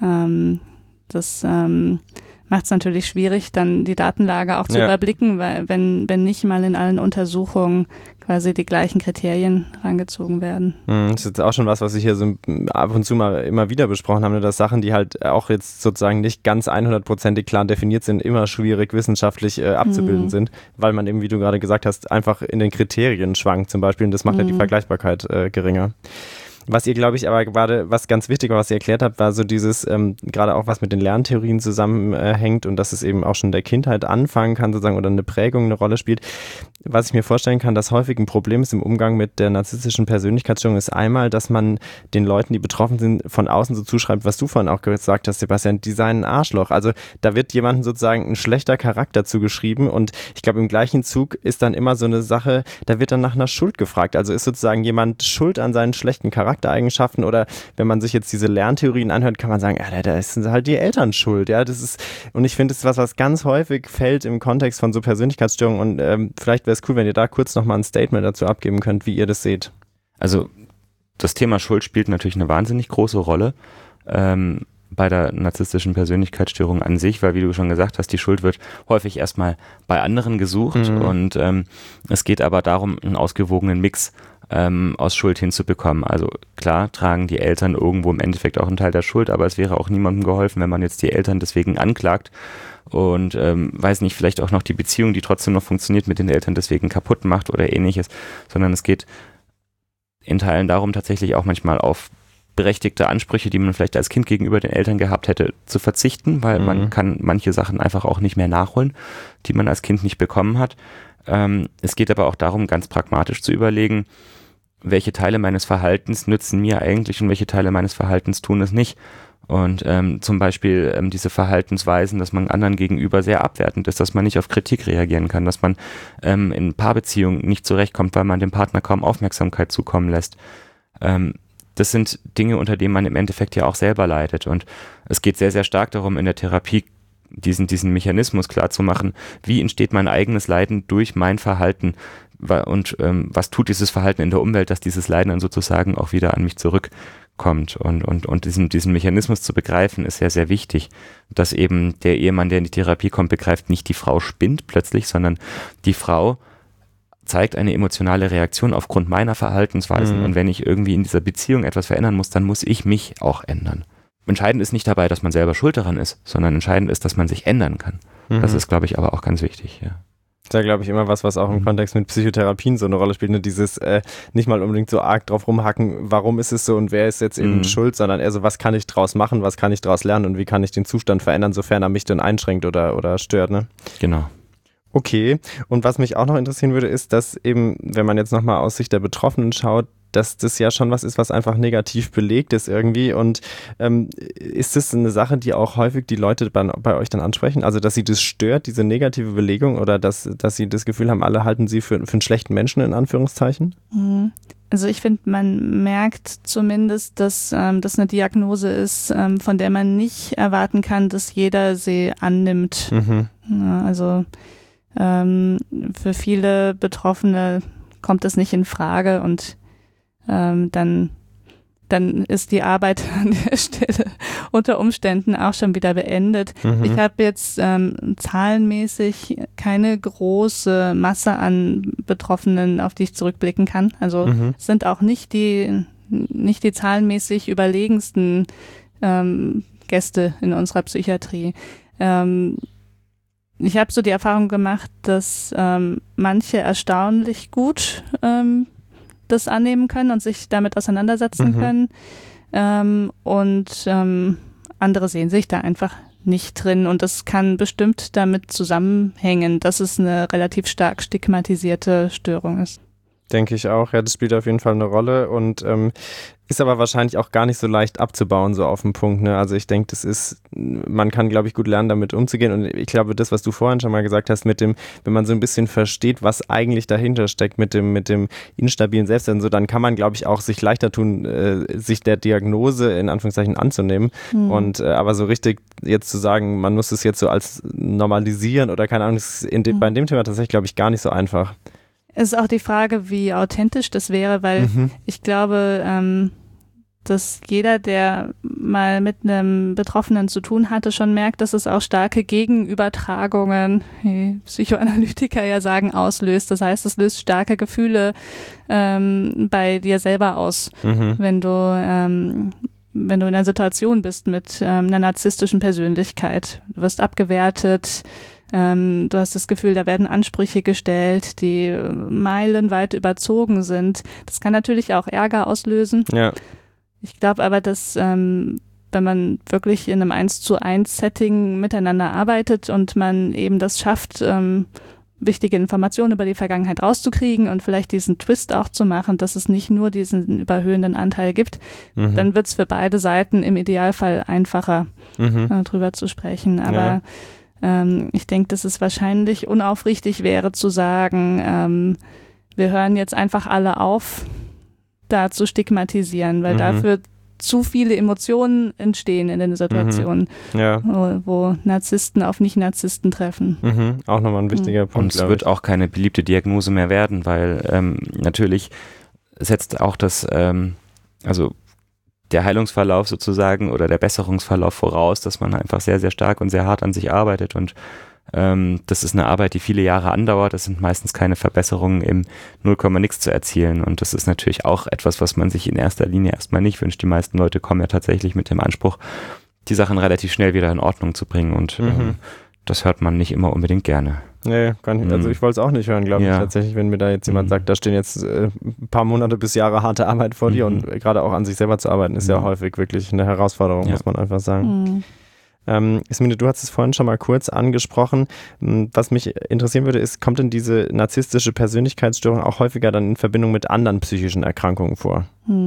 Das macht es natürlich schwierig, dann die Datenlage auch zu überblicken, weil wenn nicht mal in allen Untersuchungen quasi die gleichen Kriterien rangezogen werden. Das ist jetzt auch schon was ich hier so ab und zu mal immer wieder besprochen habe, dass Sachen, die halt auch jetzt sozusagen nicht ganz 100%ig klar definiert sind, immer schwierig wissenschaftlich abzubilden sind, weil man eben, wie du gerade gesagt hast, einfach in den Kriterien schwankt zum Beispiel und das macht ja die Vergleichbarkeit geringer. Was ihr, glaube ich, aber gerade, was ganz wichtig war, was ihr erklärt habt, war so dieses, gerade auch was mit den Lerntheorien zusammenhängt und dass es eben auch schon in der Kindheit anfangen kann sozusagen oder eine Prägung eine Rolle spielt. Was ich mir vorstellen kann, dass häufig ein Problem ist im Umgang mit der narzisstischen Persönlichkeitsstörung, ist einmal, dass man den Leuten, die betroffen sind, von außen so zuschreibt, was du vorhin auch gesagt hast, Sebastian, die seien ein Arschloch. Also da wird jemandem sozusagen ein schlechter Charakter zugeschrieben und ich glaube, im gleichen Zug ist dann immer so eine Sache, da wird dann nach einer Schuld gefragt. Also ist sozusagen jemand schuld an seinen schlechten Charaktereigenschaften oder wenn man sich jetzt diese Lerntheorien anhört, kann man sagen, ja, da sind halt die Eltern schuld. Ja, das ist, und ich finde, das ist was ganz häufig fällt im Kontext von so Persönlichkeitsstörungen und vielleicht wäre es cool, wenn ihr da kurz nochmal ein Statement dazu abgeben könnt, wie ihr das seht. Also das Thema Schuld spielt natürlich eine wahnsinnig große Rolle bei der narzisstischen Persönlichkeitsstörung an sich, weil wie du schon gesagt hast, die Schuld wird häufig erstmal bei anderen gesucht und es geht aber darum, einen ausgewogenen Mix aus Schuld hinzubekommen. Also klar tragen die Eltern irgendwo im Endeffekt auch einen Teil der Schuld, aber es wäre auch niemandem geholfen, wenn man jetzt die Eltern deswegen anklagt und weiß nicht, vielleicht auch noch die Beziehung, die trotzdem noch funktioniert, mit den Eltern deswegen kaputt macht oder ähnliches, sondern es geht in Teilen darum, tatsächlich auch manchmal auf berechtigte Ansprüche, die man vielleicht als Kind gegenüber den Eltern gehabt hätte, zu verzichten, weil man kann manche Sachen einfach auch nicht mehr nachholen, die man als Kind nicht bekommen hat. Es geht aber auch darum, ganz pragmatisch zu überlegen, welche Teile meines Verhaltens nützen mir eigentlich und welche Teile meines Verhaltens tun es nicht. Und zum Beispiel diese Verhaltensweisen, dass man anderen gegenüber sehr abwertend ist, dass man nicht auf Kritik reagieren kann, dass man in Paarbeziehungen nicht zurechtkommt, weil man dem Partner kaum Aufmerksamkeit zukommen lässt. Das sind Dinge, unter denen man im Endeffekt ja auch selber leidet. Und es geht sehr, sehr stark darum, in der Therapie diesen Mechanismus klarzumachen, wie entsteht mein eigenes Leiden durch mein Verhalten und was tut dieses Verhalten in der Umwelt, dass dieses Leiden dann sozusagen auch wieder an mich zurückkommt. Und diesen Mechanismus zu begreifen, ist sehr, sehr wichtig, dass eben der Ehemann, der in die Therapie kommt, begreift, nicht die Frau spinnt plötzlich, sondern die Frau zeigt eine emotionale Reaktion aufgrund meiner Verhaltensweisen. Und wenn ich irgendwie in dieser Beziehung etwas verändern muss, dann muss ich mich auch ändern. Entscheidend ist nicht dabei, dass man selber schuld daran ist, sondern entscheidend ist, dass man sich ändern kann. Das ist, glaube ich, aber auch ganz wichtig. Ja. Das ist ja, glaube ich, immer was auch im Kontext mit Psychotherapien so eine Rolle spielt. Ne? Dieses nicht mal unbedingt so arg drauf rumhacken, warum ist es so und wer ist jetzt eben schuld, sondern eher so, was kann ich draus machen, was kann ich draus lernen und wie kann ich den Zustand verändern, sofern er mich dann einschränkt oder stört. Ne? Genau. Okay, und was mich auch noch interessieren würde, ist, dass eben, wenn man jetzt nochmal aus Sicht der Betroffenen schaut, dass das ja schon was ist, was einfach negativ belegt ist irgendwie. Und ist das eine Sache, die auch häufig die Leute bei euch dann ansprechen? Also, dass sie das stört, diese negative Belegung, oder dass sie das Gefühl haben, alle halten sie für einen schlechten Menschen, in Anführungszeichen? Also ich finde, man merkt zumindest, dass das eine Diagnose ist, von der man nicht erwarten kann, dass jeder sie annimmt. Ja, also für viele Betroffene kommt das nicht in Frage und dann ist die Arbeit an der Stelle unter Umständen auch schon wieder beendet. Ich habe jetzt zahlenmäßig keine große Masse an Betroffenen, auf die ich zurückblicken kann. Also es sind auch nicht die zahlenmäßig überlegensten Gäste in unserer Psychiatrie. Ich habe so die Erfahrung gemacht, dass manche erstaunlich gut das annehmen können und sich damit auseinandersetzen können. Und andere sehen sich da einfach nicht drin. Und das kann bestimmt damit zusammenhängen, dass es eine relativ stark stigmatisierte Störung ist. Denke ich auch. Ja, das spielt auf jeden Fall eine Rolle und ist aber wahrscheinlich auch gar nicht so leicht abzubauen, so auf den Punkt. Ne? Also ich denke, man kann, glaube ich, gut lernen, damit umzugehen. Und ich glaube, das, was du vorhin schon mal gesagt hast, wenn man so ein bisschen versteht, was eigentlich dahinter steckt mit dem instabilen Selbstwert und so, dann kann man, glaube ich, auch sich leichter tun, sich der Diagnose in Anführungszeichen anzunehmen. Und aber so richtig jetzt zu sagen, man muss es jetzt so als normalisieren oder keine Ahnung, ist bei dem Thema tatsächlich, glaube ich, gar nicht so einfach. Es ist auch die Frage, wie authentisch das wäre, weil ich glaube, dass jeder, der mal mit einem Betroffenen zu tun hatte, schon merkt, dass es auch starke Gegenübertragungen, wie Psychoanalytiker ja sagen, auslöst. Das heißt, es löst starke Gefühle bei dir selber aus, wenn du in einer Situation bist mit einer narzisstischen Persönlichkeit. Du wirst abgewertet. Du hast das Gefühl, da werden Ansprüche gestellt, die meilenweit überzogen sind. Das kann natürlich auch Ärger auslösen. Ja. Ich glaube aber, dass wenn man wirklich in einem 1:1 miteinander arbeitet und man eben das schafft, wichtige Informationen über die Vergangenheit rauszukriegen und vielleicht diesen Twist auch zu machen, dass es nicht nur diesen überhöhenden Anteil gibt, dann wird es für beide Seiten im Idealfall einfacher, drüber zu sprechen. Aber ich denke, dass es wahrscheinlich unaufrichtig wäre zu sagen, wir hören jetzt einfach alle auf, da zu stigmatisieren, weil dafür zu viele Emotionen entstehen in den Situationen, wo Narzissten auf Nicht-Narzissten treffen. Auch nochmal ein wichtiger Punkt. Und es wird auch keine beliebte Diagnose mehr werden, weil natürlich setzt auch also der Heilungsverlauf sozusagen oder der Besserungsverlauf voraus, dass man einfach sehr, sehr stark und sehr hart an sich arbeitet und das ist eine Arbeit, die viele Jahre andauert. Das sind meistens keine Verbesserungen im 0,nix zu erzielen und das ist natürlich auch etwas, was man sich in erster Linie erstmal nicht wünscht. Die meisten Leute kommen ja tatsächlich mit dem Anspruch, die Sachen relativ schnell wieder in Ordnung zu bringen und das hört man nicht immer unbedingt gerne. Nee, kann ich, also ich wollte es auch nicht hören, glaube ich, tatsächlich, wenn mir da jetzt jemand sagt, da stehen jetzt ein paar Monate bis Jahre harte Arbeit vor dir und gerade auch an sich selber zu arbeiten, ist ja häufig wirklich eine Herausforderung, muss man einfach sagen. Ismine, du hast es vorhin schon mal kurz angesprochen. Was mich interessieren würde, ist, kommt denn diese narzisstische Persönlichkeitsstörung auch häufiger dann in Verbindung mit anderen psychischen Erkrankungen vor?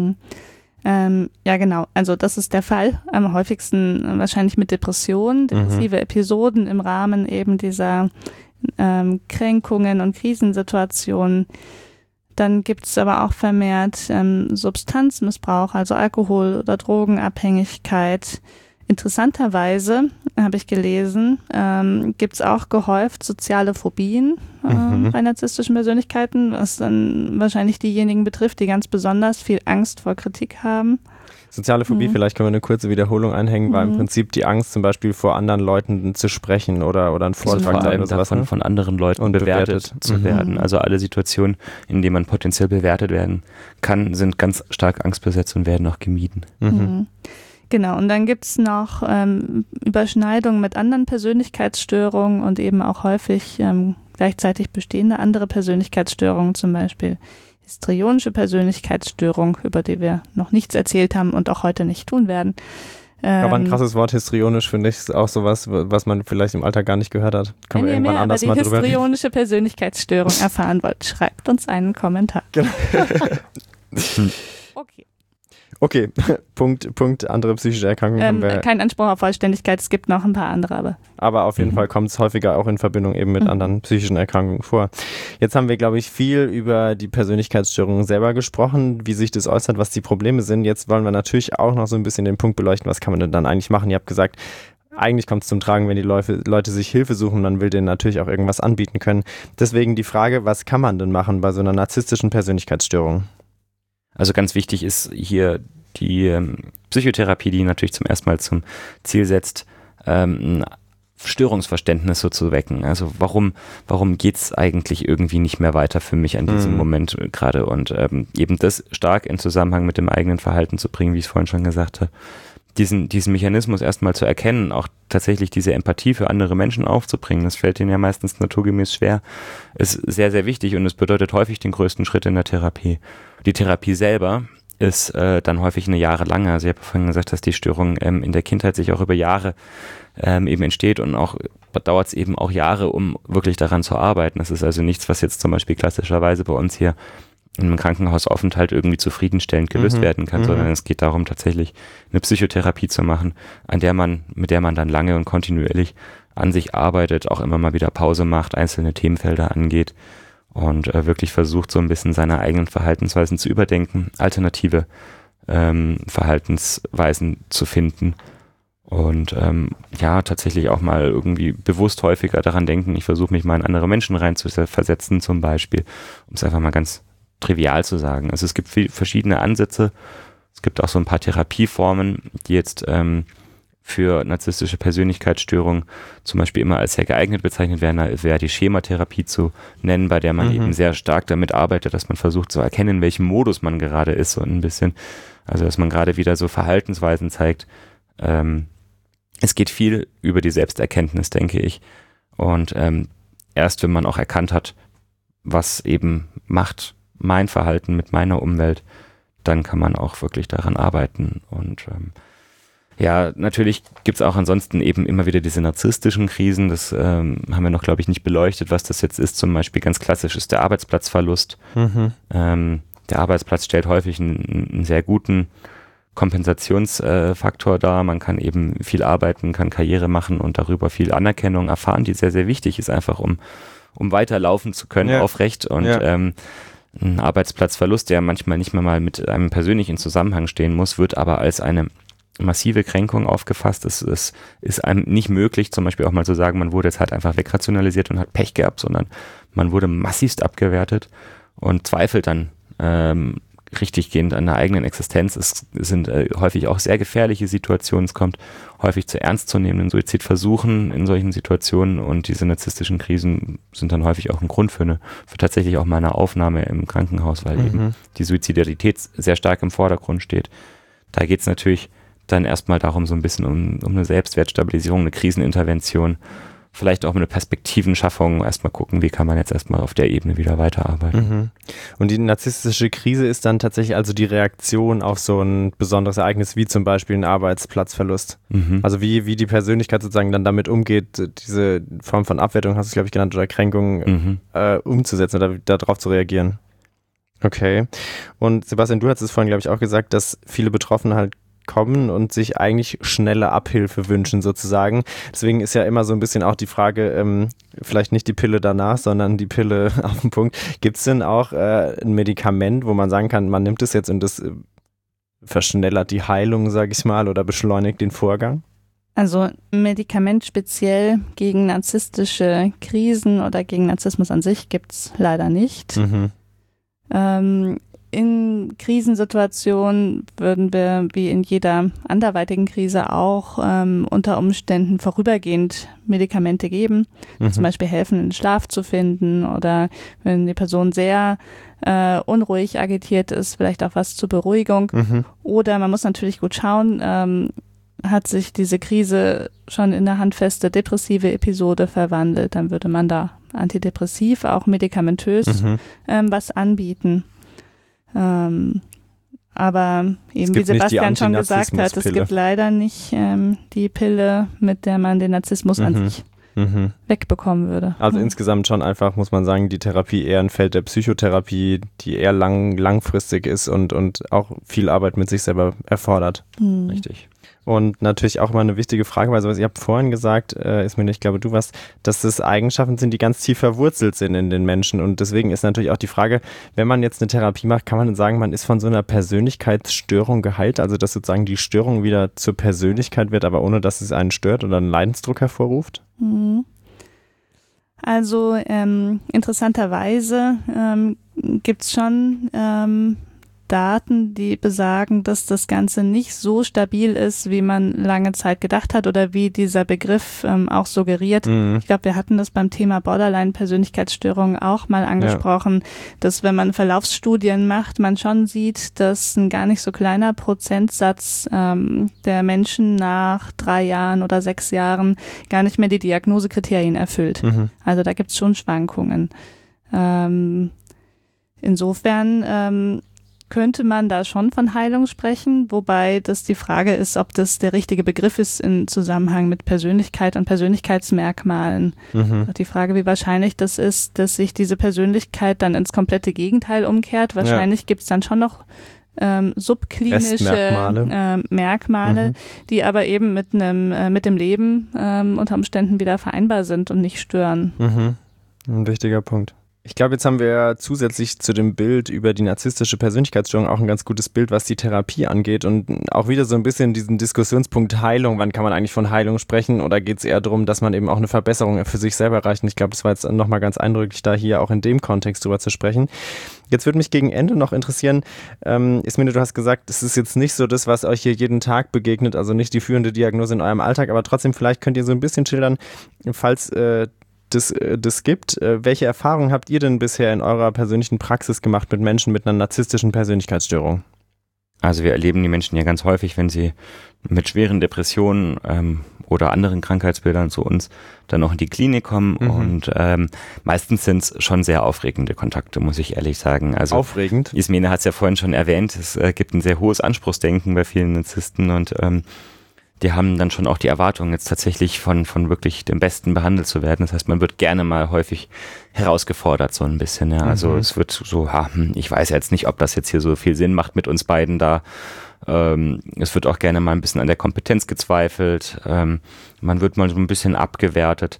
Ja, genau. Also das ist der Fall. Am häufigsten wahrscheinlich mit Depressionen, depressive Episoden im Rahmen eben dieser Kränkungen und Krisensituationen. Dann gibt es aber auch vermehrt Substanzmissbrauch, also Alkohol- oder Drogenabhängigkeit. Interessanterweise, habe ich gelesen, gibt es auch gehäuft soziale Phobien bei narzisstischen Persönlichkeiten, was dann wahrscheinlich diejenigen betrifft, die ganz besonders viel Angst vor Kritik haben. Soziale Phobie, vielleicht können wir eine kurze Wiederholung einhängen, war im Prinzip die Angst, zum Beispiel vor anderen Leuten zu sprechen oder einen Vortrag oder sowas. Von anderen Leuten und bewertet zu werden. Also alle Situationen, in denen man potenziell bewertet werden kann, sind ganz stark angstbesetzt und werden auch gemieden. Genau, und dann gibt's noch Überschneidungen mit anderen Persönlichkeitsstörungen und eben auch häufig gleichzeitig bestehende andere Persönlichkeitsstörungen, zum Beispiel histrionische Persönlichkeitsstörung, über die wir noch nichts erzählt haben und auch heute nicht tun werden. Aber ein krasses Wort, histrionisch, finde ich, ist auch sowas, was man vielleicht im Alltag gar nicht gehört hat. Können wir irgendwann anders mal drüber reden. Wenn ihr die histrionische Persönlichkeitsstörung erfahren wollt, schreibt uns einen Kommentar. Genau. Okay, Punkt, andere psychische Erkrankungen. Kein Anspruch auf Vollständigkeit, es gibt noch ein paar andere. Aber auf jeden Fall kommt es häufiger auch in Verbindung eben mit anderen psychischen Erkrankungen vor. Jetzt haben wir, glaube ich, viel über die Persönlichkeitsstörungen selber gesprochen, wie sich das äußert, was die Probleme sind. Jetzt wollen wir natürlich auch noch so ein bisschen den Punkt beleuchten, was kann man denn dann eigentlich machen? Ihr habt gesagt, eigentlich kommt es zum Tragen, wenn die Leute sich Hilfe suchen, man will denen natürlich auch irgendwas anbieten können. Deswegen die Frage, was kann man denn machen bei so einer narzisstischen Persönlichkeitsstörung? Also ganz wichtig ist hier die Psychotherapie, die natürlich zum ersten Mal zum Ziel setzt, ein Störungsverständnis so zu wecken. Also warum geht es eigentlich irgendwie nicht mehr weiter für mich an diesem Moment gerade und eben das stark in Zusammenhang mit dem eigenen Verhalten zu bringen, wie ich es vorhin schon gesagt habe. Diesen Mechanismus erstmal zu erkennen, auch tatsächlich diese Empathie für andere Menschen aufzubringen, das fällt ihnen ja meistens naturgemäß schwer, ist sehr, sehr wichtig und es bedeutet häufig den größten Schritt in der Therapie. Die Therapie selber ist dann häufig eine jahrelange, also ich habe vorhin gesagt, dass die Störung in der Kindheit sich auch über Jahre eben entsteht und auch dauert es eben auch Jahre, um wirklich daran zu arbeiten. Das ist also nichts, was jetzt zum Beispiel klassischerweise bei uns hier in einem Krankenhausaufenthalt irgendwie zufriedenstellend gelöst werden kann, sondern es geht darum, tatsächlich eine Psychotherapie zu machen, mit der man dann lange und kontinuierlich an sich arbeitet, auch immer mal wieder Pause macht, einzelne Themenfelder angeht und wirklich versucht, so ein bisschen seine eigenen Verhaltensweisen zu überdenken, alternative Verhaltensweisen zu finden und tatsächlich auch mal irgendwie bewusst häufiger daran denken, ich versuche mich mal in andere Menschen reinzuversetzen zum Beispiel, um es einfach mal ganz trivial zu sagen. Also es gibt verschiedene Ansätze, es gibt auch so ein paar Therapieformen, die jetzt für narzisstische Persönlichkeitsstörungen zum Beispiel immer als sehr geeignet bezeichnet werden. Da wäre die Schematherapie zu nennen, bei der man eben sehr stark damit arbeitet, dass man versucht zu erkennen, in welchem Modus man gerade ist und ein bisschen, also dass man gerade wieder so Verhaltensweisen zeigt. Es geht viel über die Selbsterkenntnis, denke ich. Und erst wenn man auch erkannt hat, was eben macht mein Verhalten mit meiner Umwelt, dann kann man auch wirklich daran arbeiten. Und natürlich gibt es auch ansonsten eben immer wieder diese narzisstischen Krisen. Das haben wir noch, glaube ich, nicht beleuchtet, was das jetzt ist. Zum Beispiel ganz klassisch ist der Arbeitsplatzverlust. Der Arbeitsplatz stellt häufig einen sehr guten Kompensationsfaktor dar. Man kann eben viel arbeiten, kann Karriere machen und darüber viel Anerkennung erfahren, die sehr, sehr wichtig ist, einfach um weiterlaufen zu können, aufrecht. Und ein Arbeitsplatzverlust, der manchmal nicht mehr mal mit einem persönlichen Zusammenhang stehen muss, wird aber als eine massive Kränkung aufgefasst. Es ist einem nicht möglich, zum Beispiel auch mal zu sagen, man wurde jetzt halt einfach wegrationalisiert und hat Pech gehabt, sondern man wurde massivst abgewertet und zweifelt dann richtiggehend an der eigenen Existenz. Es sind häufig auch sehr gefährliche Situationen. Es kommt häufig zu ernstzunehmenden Suizidversuchen in solchen Situationen und diese narzisstischen Krisen sind dann häufig auch ein Grund für tatsächlich auch mal eine Aufnahme im Krankenhaus, weil eben die Suizidalität sehr stark im Vordergrund steht. Da geht es natürlich dann erstmal darum, so ein bisschen um eine Selbstwertstabilisierung, eine Krisenintervention, vielleicht auch eine Perspektivenschaffung, erstmal gucken, wie kann man jetzt erstmal auf der Ebene wieder weiterarbeiten. Und die narzisstische Krise ist dann tatsächlich also die Reaktion auf so ein besonderes Ereignis, wie zum Beispiel ein Arbeitsplatzverlust. Also wie die Persönlichkeit sozusagen dann damit umgeht, diese Form von Abwertung, hast du es, glaube ich, genannt, oder Kränkung umzusetzen oder darauf zu reagieren. Okay. Und Sebastian, du hast es vorhin, glaube ich, auch gesagt, dass viele Betroffene halt kommen und sich eigentlich schnelle Abhilfe wünschen sozusagen. Deswegen ist ja immer so ein bisschen auch die Frage, vielleicht nicht die Pille danach, sondern die Pille auf den Punkt. Gibt es denn auch ein Medikament, wo man sagen kann, man nimmt es jetzt und das verschnellert die Heilung, sage ich mal, oder beschleunigt den Vorgang? Also ein Medikament speziell gegen narzisstische Krisen oder gegen Narzissmus an sich gibt es leider nicht. In Krisensituationen würden wir, wie in jeder anderweitigen Krise auch, unter Umständen vorübergehend Medikamente geben, zum Beispiel helfen, den Schlaf zu finden oder wenn die Person sehr unruhig agitiert ist, vielleicht auch was zur Beruhigung. Oder man muss natürlich gut schauen, hat sich diese Krise schon in eine handfeste depressive Episode verwandelt, dann würde man da antidepressiv, auch medikamentös was anbieten. Aber eben wie Sebastian schon gesagt hat, es gibt leider nicht die Pille, mit der man den Narzissmus an sich wegbekommen würde. Also insgesamt schon einfach, muss man sagen, die Therapie eher ein Feld der Psychotherapie, die eher langfristig ist und auch viel Arbeit mit sich selber erfordert. Richtig. Und natürlich auch immer eine wichtige Frage, weil sowas, ihr habt vorhin gesagt, Ismene, ich glaube du warst, dass das Eigenschaften sind, die ganz tief verwurzelt sind in den Menschen. Und deswegen ist natürlich auch die Frage, wenn man jetzt eine Therapie macht, kann man dann sagen, man ist von so einer Persönlichkeitsstörung geheilt, also dass sozusagen die Störung wieder zur Persönlichkeit wird, aber ohne dass es einen stört oder einen Leidensdruck hervorruft? Also interessanterweise gibt es schon Daten, die besagen, dass das Ganze nicht so stabil ist, wie man lange Zeit gedacht hat oder wie dieser Begriff auch suggeriert. Ich glaube, wir hatten das beim Thema Borderline-Persönlichkeitsstörungen auch mal angesprochen, dass wenn man Verlaufsstudien macht, man schon sieht, dass ein gar nicht so kleiner Prozentsatz der Menschen nach 3 Jahren oder 6 Jahren gar nicht mehr die Diagnosekriterien erfüllt. Also da gibt es schon Schwankungen. Insofern könnte man da schon von Heilung sprechen, wobei das die Frage ist, ob das der richtige Begriff ist im Zusammenhang mit Persönlichkeit und Persönlichkeitsmerkmalen. Die Frage, wie wahrscheinlich das ist, dass sich diese Persönlichkeit dann ins komplette Gegenteil umkehrt. Wahrscheinlich gibt es dann schon noch subklinische Merkmale, die aber eben mit dem Leben unter Umständen wieder vereinbar sind und nicht stören. Ein wichtiger Punkt. Ich glaube, jetzt haben wir zusätzlich zu dem Bild über die narzisstische Persönlichkeitsstörung auch ein ganz gutes Bild, was die Therapie angeht und auch wieder so ein bisschen diesen Diskussionspunkt Heilung. Wann kann man eigentlich von Heilung sprechen oder geht es eher darum, dass man eben auch eine Verbesserung für sich selber erreicht? Und ich glaube, das war jetzt nochmal ganz eindrücklich, da hier auch in dem Kontext drüber zu sprechen. Jetzt würde mich gegen Ende noch interessieren, Ismene, du hast gesagt, es ist jetzt nicht so das, was euch hier jeden Tag begegnet, also nicht die führende Diagnose in eurem Alltag, aber trotzdem vielleicht könnt ihr so ein bisschen schildern, falls das gibt. Welche Erfahrungen habt ihr denn bisher in eurer persönlichen Praxis gemacht mit Menschen mit einer narzisstischen Persönlichkeitsstörung? Also wir erleben die Menschen ja ganz häufig, wenn sie mit schweren Depressionen oder anderen Krankheitsbildern zu uns dann auch in die Klinik kommen und meistens sind es schon sehr aufregende Kontakte, muss ich ehrlich sagen. Also aufregend? Ismene hat es ja vorhin schon erwähnt, es gibt ein sehr hohes Anspruchsdenken bei vielen Narzissten und die haben dann schon auch die Erwartung, jetzt tatsächlich von wirklich dem Besten behandelt zu werden. Das heißt, man wird gerne mal häufig herausgefordert so ein bisschen. Ja. Also es wird so, ich weiß jetzt nicht, ob das jetzt hier so viel Sinn macht mit uns beiden da. Es wird auch gerne mal ein bisschen an der Kompetenz gezweifelt. Man wird mal so ein bisschen abgewertet.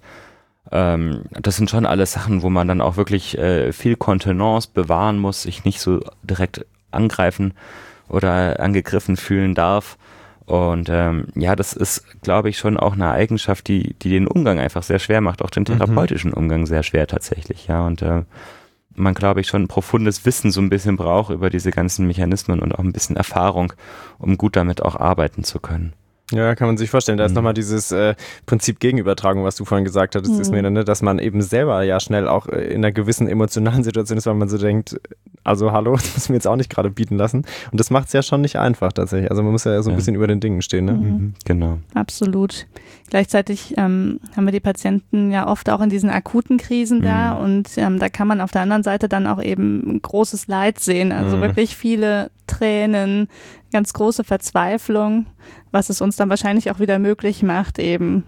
Das sind schon alles Sachen, wo man dann auch wirklich viel Kontenance bewahren muss, sich nicht so direkt angreifen oder angegriffen fühlen darf. Und das ist, glaube ich, schon auch eine Eigenschaft, die den Umgang einfach sehr schwer macht, auch den therapeutischen Umgang sehr schwer tatsächlich. Ja, und man, glaube ich, schon ein profundes Wissen so ein bisschen braucht über diese ganzen Mechanismen und auch ein bisschen Erfahrung, um gut damit auch arbeiten zu können. Ja, kann man sich vorstellen. Da ist nochmal dieses Prinzip Gegenübertragung, was du vorhin gesagt hattest, Ismene, ne? Dass man eben selber ja schnell auch in einer gewissen emotionalen Situation ist, weil man so denkt, also hallo, das müssen wir jetzt auch nicht gerade bieten lassen. Und das macht es ja schon nicht einfach tatsächlich. Also man muss ja so ein bisschen über den Dingen stehen. Ne? Genau. Absolut. Gleichzeitig haben wir die Patienten ja oft auch in diesen akuten Krisen da und da kann man auf der anderen Seite dann auch eben großes Leid sehen. Also wirklich viele Tränen, ganz große Verzweiflung, was es uns dann wahrscheinlich auch wieder möglich macht, eben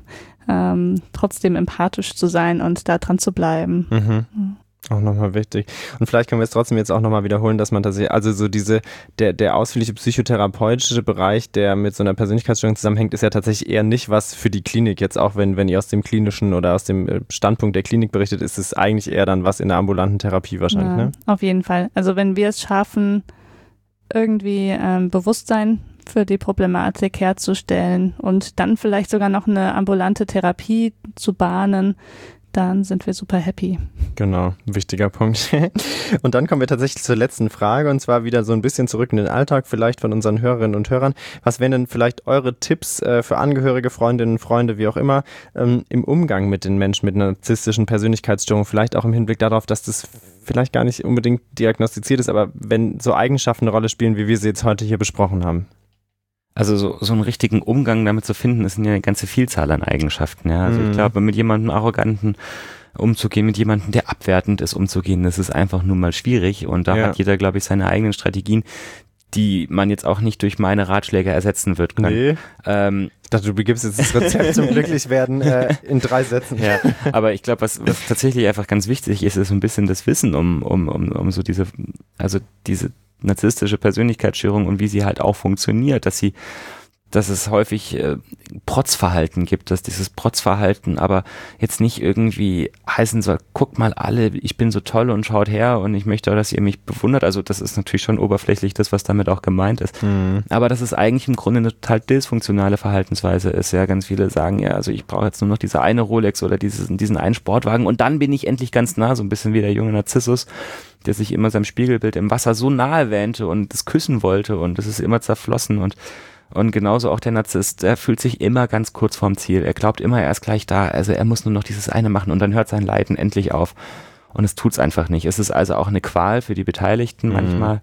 trotzdem empathisch zu sein und da dran zu bleiben. Auch nochmal wichtig. Und vielleicht können wir es trotzdem jetzt auch nochmal wiederholen, dass man tatsächlich, also so der ausführliche psychotherapeutische Bereich, der mit so einer Persönlichkeitsstörung zusammenhängt, ist ja tatsächlich eher nicht was für die Klinik. Jetzt auch wenn ihr aus dem klinischen oder aus dem Standpunkt der Klinik berichtet, ist es eigentlich eher dann was in der ambulanten Therapie wahrscheinlich, ja, ne? Auf jeden Fall. Also wenn wir es schaffen, irgendwie Bewusstsein für die Problematik herzustellen und dann vielleicht sogar noch eine ambulante Therapie zu bahnen, dann sind wir super happy. Genau, wichtiger Punkt. Und dann kommen wir tatsächlich zur letzten Frage und zwar wieder so ein bisschen zurück in den Alltag, vielleicht von unseren Hörerinnen und Hörern. Was wären denn vielleicht eure Tipps für Angehörige, Freundinnen, Freunde, wie auch immer, im Umgang mit den Menschen mit einer narzisstischen Persönlichkeitsstörung, vielleicht auch im Hinblick darauf, dass das vielleicht gar nicht unbedingt diagnostiziert ist, aber wenn so Eigenschaften eine Rolle spielen, wie wir sie jetzt heute hier besprochen haben? Also so einen richtigen Umgang damit zu finden, ist eine ganze Vielzahl an Eigenschaften. Ja. Also ich glaube, mit jemandem Arroganten umzugehen mit jemandem, der abwertend ist, umzugehen. Das ist einfach nur mal schwierig und da hat jeder, glaube ich, seine eigenen Strategien, die man jetzt auch nicht durch meine Ratschläge ersetzen wird können. Nee. Ich dachte, du begibst jetzt das Rezept zum Glücklichwerden in 3 Sätzen. Ja, aber ich glaube, was tatsächlich einfach ganz wichtig ist, ist so ein bisschen das Wissen um so diese narzisstische Persönlichkeitsstörung und wie sie halt auch funktioniert, dass es häufig Protzverhalten gibt, dass dieses Protzverhalten aber jetzt nicht irgendwie heißen soll, guckt mal alle, ich bin so toll und schaut her und ich möchte auch, dass ihr mich bewundert. Also das ist natürlich schon oberflächlich das, was damit auch gemeint ist. Aber dass es eigentlich im Grunde eine total dysfunktionale Verhaltensweise ist. Ja, ganz viele sagen, ja, also ich brauche jetzt nur noch diese eine Rolex oder diesen einen Sportwagen und dann bin ich endlich ganz nah, so ein bisschen wie der junge Narzissus, der sich immer seinem Spiegelbild im Wasser so nahe wähnte und das küssen wollte und das ist immer zerflossen und genauso auch der Narzisst, der fühlt sich immer ganz kurz vorm Ziel. Er glaubt immer, er ist gleich da. Also er muss nur noch dieses eine machen und dann hört sein Leiden endlich auf. Und es tut's einfach nicht. Es ist also auch eine Qual für die Beteiligten manchmal,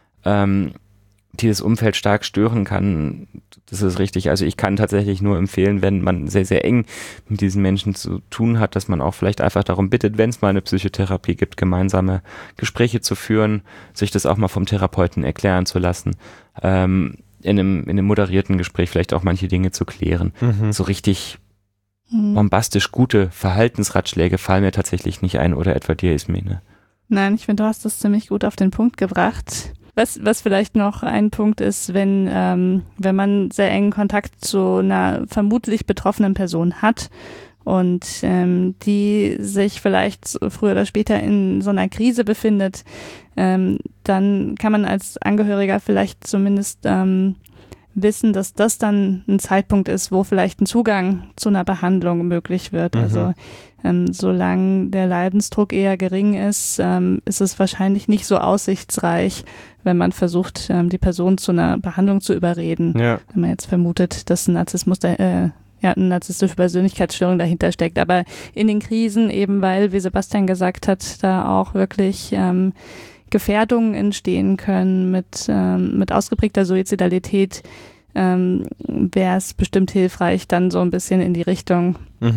die das Umfeld stark stören kann. Das ist richtig. Also ich kann tatsächlich nur empfehlen, wenn man sehr, sehr eng mit diesen Menschen zu tun hat, dass man auch vielleicht einfach darum bittet, wenn es mal eine Psychotherapie gibt, gemeinsame Gespräche zu führen, sich das auch mal vom Therapeuten erklären zu lassen. In einem moderierten Gespräch vielleicht auch manche Dinge zu klären. So richtig bombastisch gute Verhaltensratschläge fallen mir tatsächlich nicht ein oder etwa dir, Ismene. Nein, ich finde, du hast das ziemlich gut auf den Punkt gebracht. Was vielleicht noch ein Punkt ist, wenn man sehr engen Kontakt zu einer vermutlich betroffenen Person hat und die sich vielleicht früher oder später in so einer Krise befindet, dann kann man als Angehöriger vielleicht zumindest wissen, dass das dann ein Zeitpunkt ist, wo vielleicht ein Zugang zu einer Behandlung möglich wird. Also solange der Leidensdruck eher gering ist, ist es wahrscheinlich nicht so aussichtsreich, wenn man versucht, die Person zu einer Behandlung zu überreden. Ja. Wenn man jetzt vermutet, dass ein Narzissmus eine narzisstische Persönlichkeitsstörung dahinter steckt. Aber in den Krisen eben, weil, wie Sebastian gesagt hat, da auch wirklich Gefährdungen entstehen können mit ausgeprägter Suizidalität, wäre es bestimmt hilfreich, dann so ein bisschen in die Richtung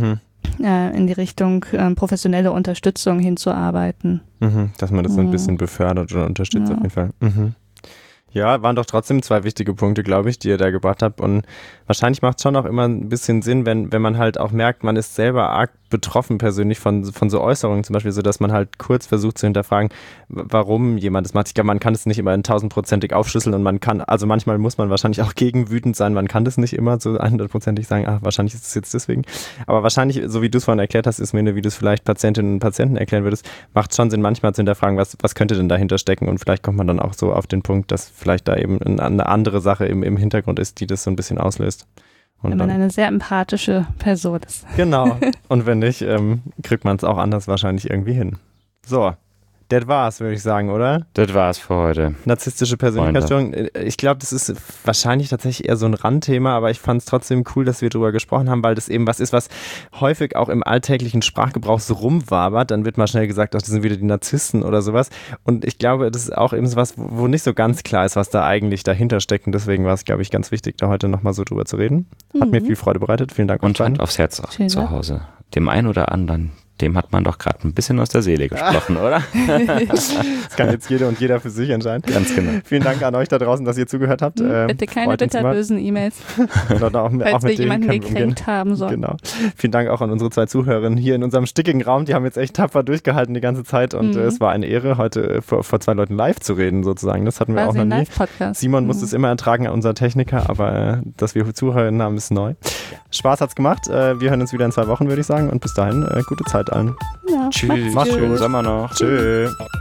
professionelle Unterstützung hinzuarbeiten. Dass man das so ein bisschen befördert oder unterstützt auf jeden Fall. Ja, waren doch trotzdem 2 wichtige Punkte, glaube ich, die ihr da gebracht habt. Und wahrscheinlich macht es schon auch immer ein bisschen Sinn, wenn man halt auch merkt, man ist selber arg betroffen persönlich von so Äußerungen, zum Beispiel so, dass man halt kurz versucht zu hinterfragen, warum jemand das macht. Ich glaube, man kann es nicht immer 1000%ig aufschlüsseln und manchmal muss man wahrscheinlich auch gegen wütend sein, man kann das nicht immer so 100%ig sagen, wahrscheinlich ist es jetzt deswegen. Aber wahrscheinlich, so wie du es vorhin erklärt hast, Ismene, wie du es vielleicht Patientinnen und Patienten erklären würdest, macht es schon Sinn, manchmal zu hinterfragen, was könnte denn dahinter stecken und vielleicht kommt man dann auch so auf den Punkt, dass vielleicht da eben eine andere Sache im Hintergrund ist, die das so ein bisschen auslöst. Und wenn man eine sehr empathische Person ist. Genau. Und wenn nicht, kriegt man es auch anders wahrscheinlich irgendwie hin. So, das war's, würde ich sagen, oder? Das war's für heute. Narzisstische Persönlichkeitsstörung. Ich glaube, das ist wahrscheinlich tatsächlich eher so ein Randthema, aber ich fand es trotzdem cool, dass wir drüber gesprochen haben, weil das eben was ist, was häufig auch im alltäglichen Sprachgebrauch so rumwabert. Dann wird mal schnell gesagt, ach, das sind wieder die Narzissten oder sowas. Und ich glaube, das ist auch eben so was, wo nicht so ganz klar ist, was da eigentlich dahinter steckt. Und deswegen war es, glaube ich, ganz wichtig, da heute nochmal so drüber zu reden. Hat mir viel Freude bereitet. Vielen Dank. Und Hand aufs Herz zu Hause. Dem einen oder anderen, dem hat man doch gerade ein bisschen aus der Seele gesprochen, oder? Das kann jetzt jede und jeder für sich entscheiden. Ganz genau. Vielen Dank an euch da draußen, dass ihr zugehört habt. Bitte keine bitterbösen E-Mails. Falls wir jemanden gekränkt haben sollen. Genau. Vielen Dank auch an unsere 2 Zuhörerinnen hier in unserem stickigen Raum. Die haben jetzt echt tapfer durchgehalten die ganze Zeit und es war eine Ehre, heute vor 2 Leuten live zu reden sozusagen. Das hatten wir auch noch nie. Simon muss es immer ertragen, unser Techniker, aber dass wir Zuhörerinnen haben, ist neu. Spaß hat's gemacht. Wir hören uns wieder in 2 Wochen, würde ich sagen. Und bis dahin, gute Zeit allen. Ja, tschüss. Macht's schön. Sommer noch. Tschüss.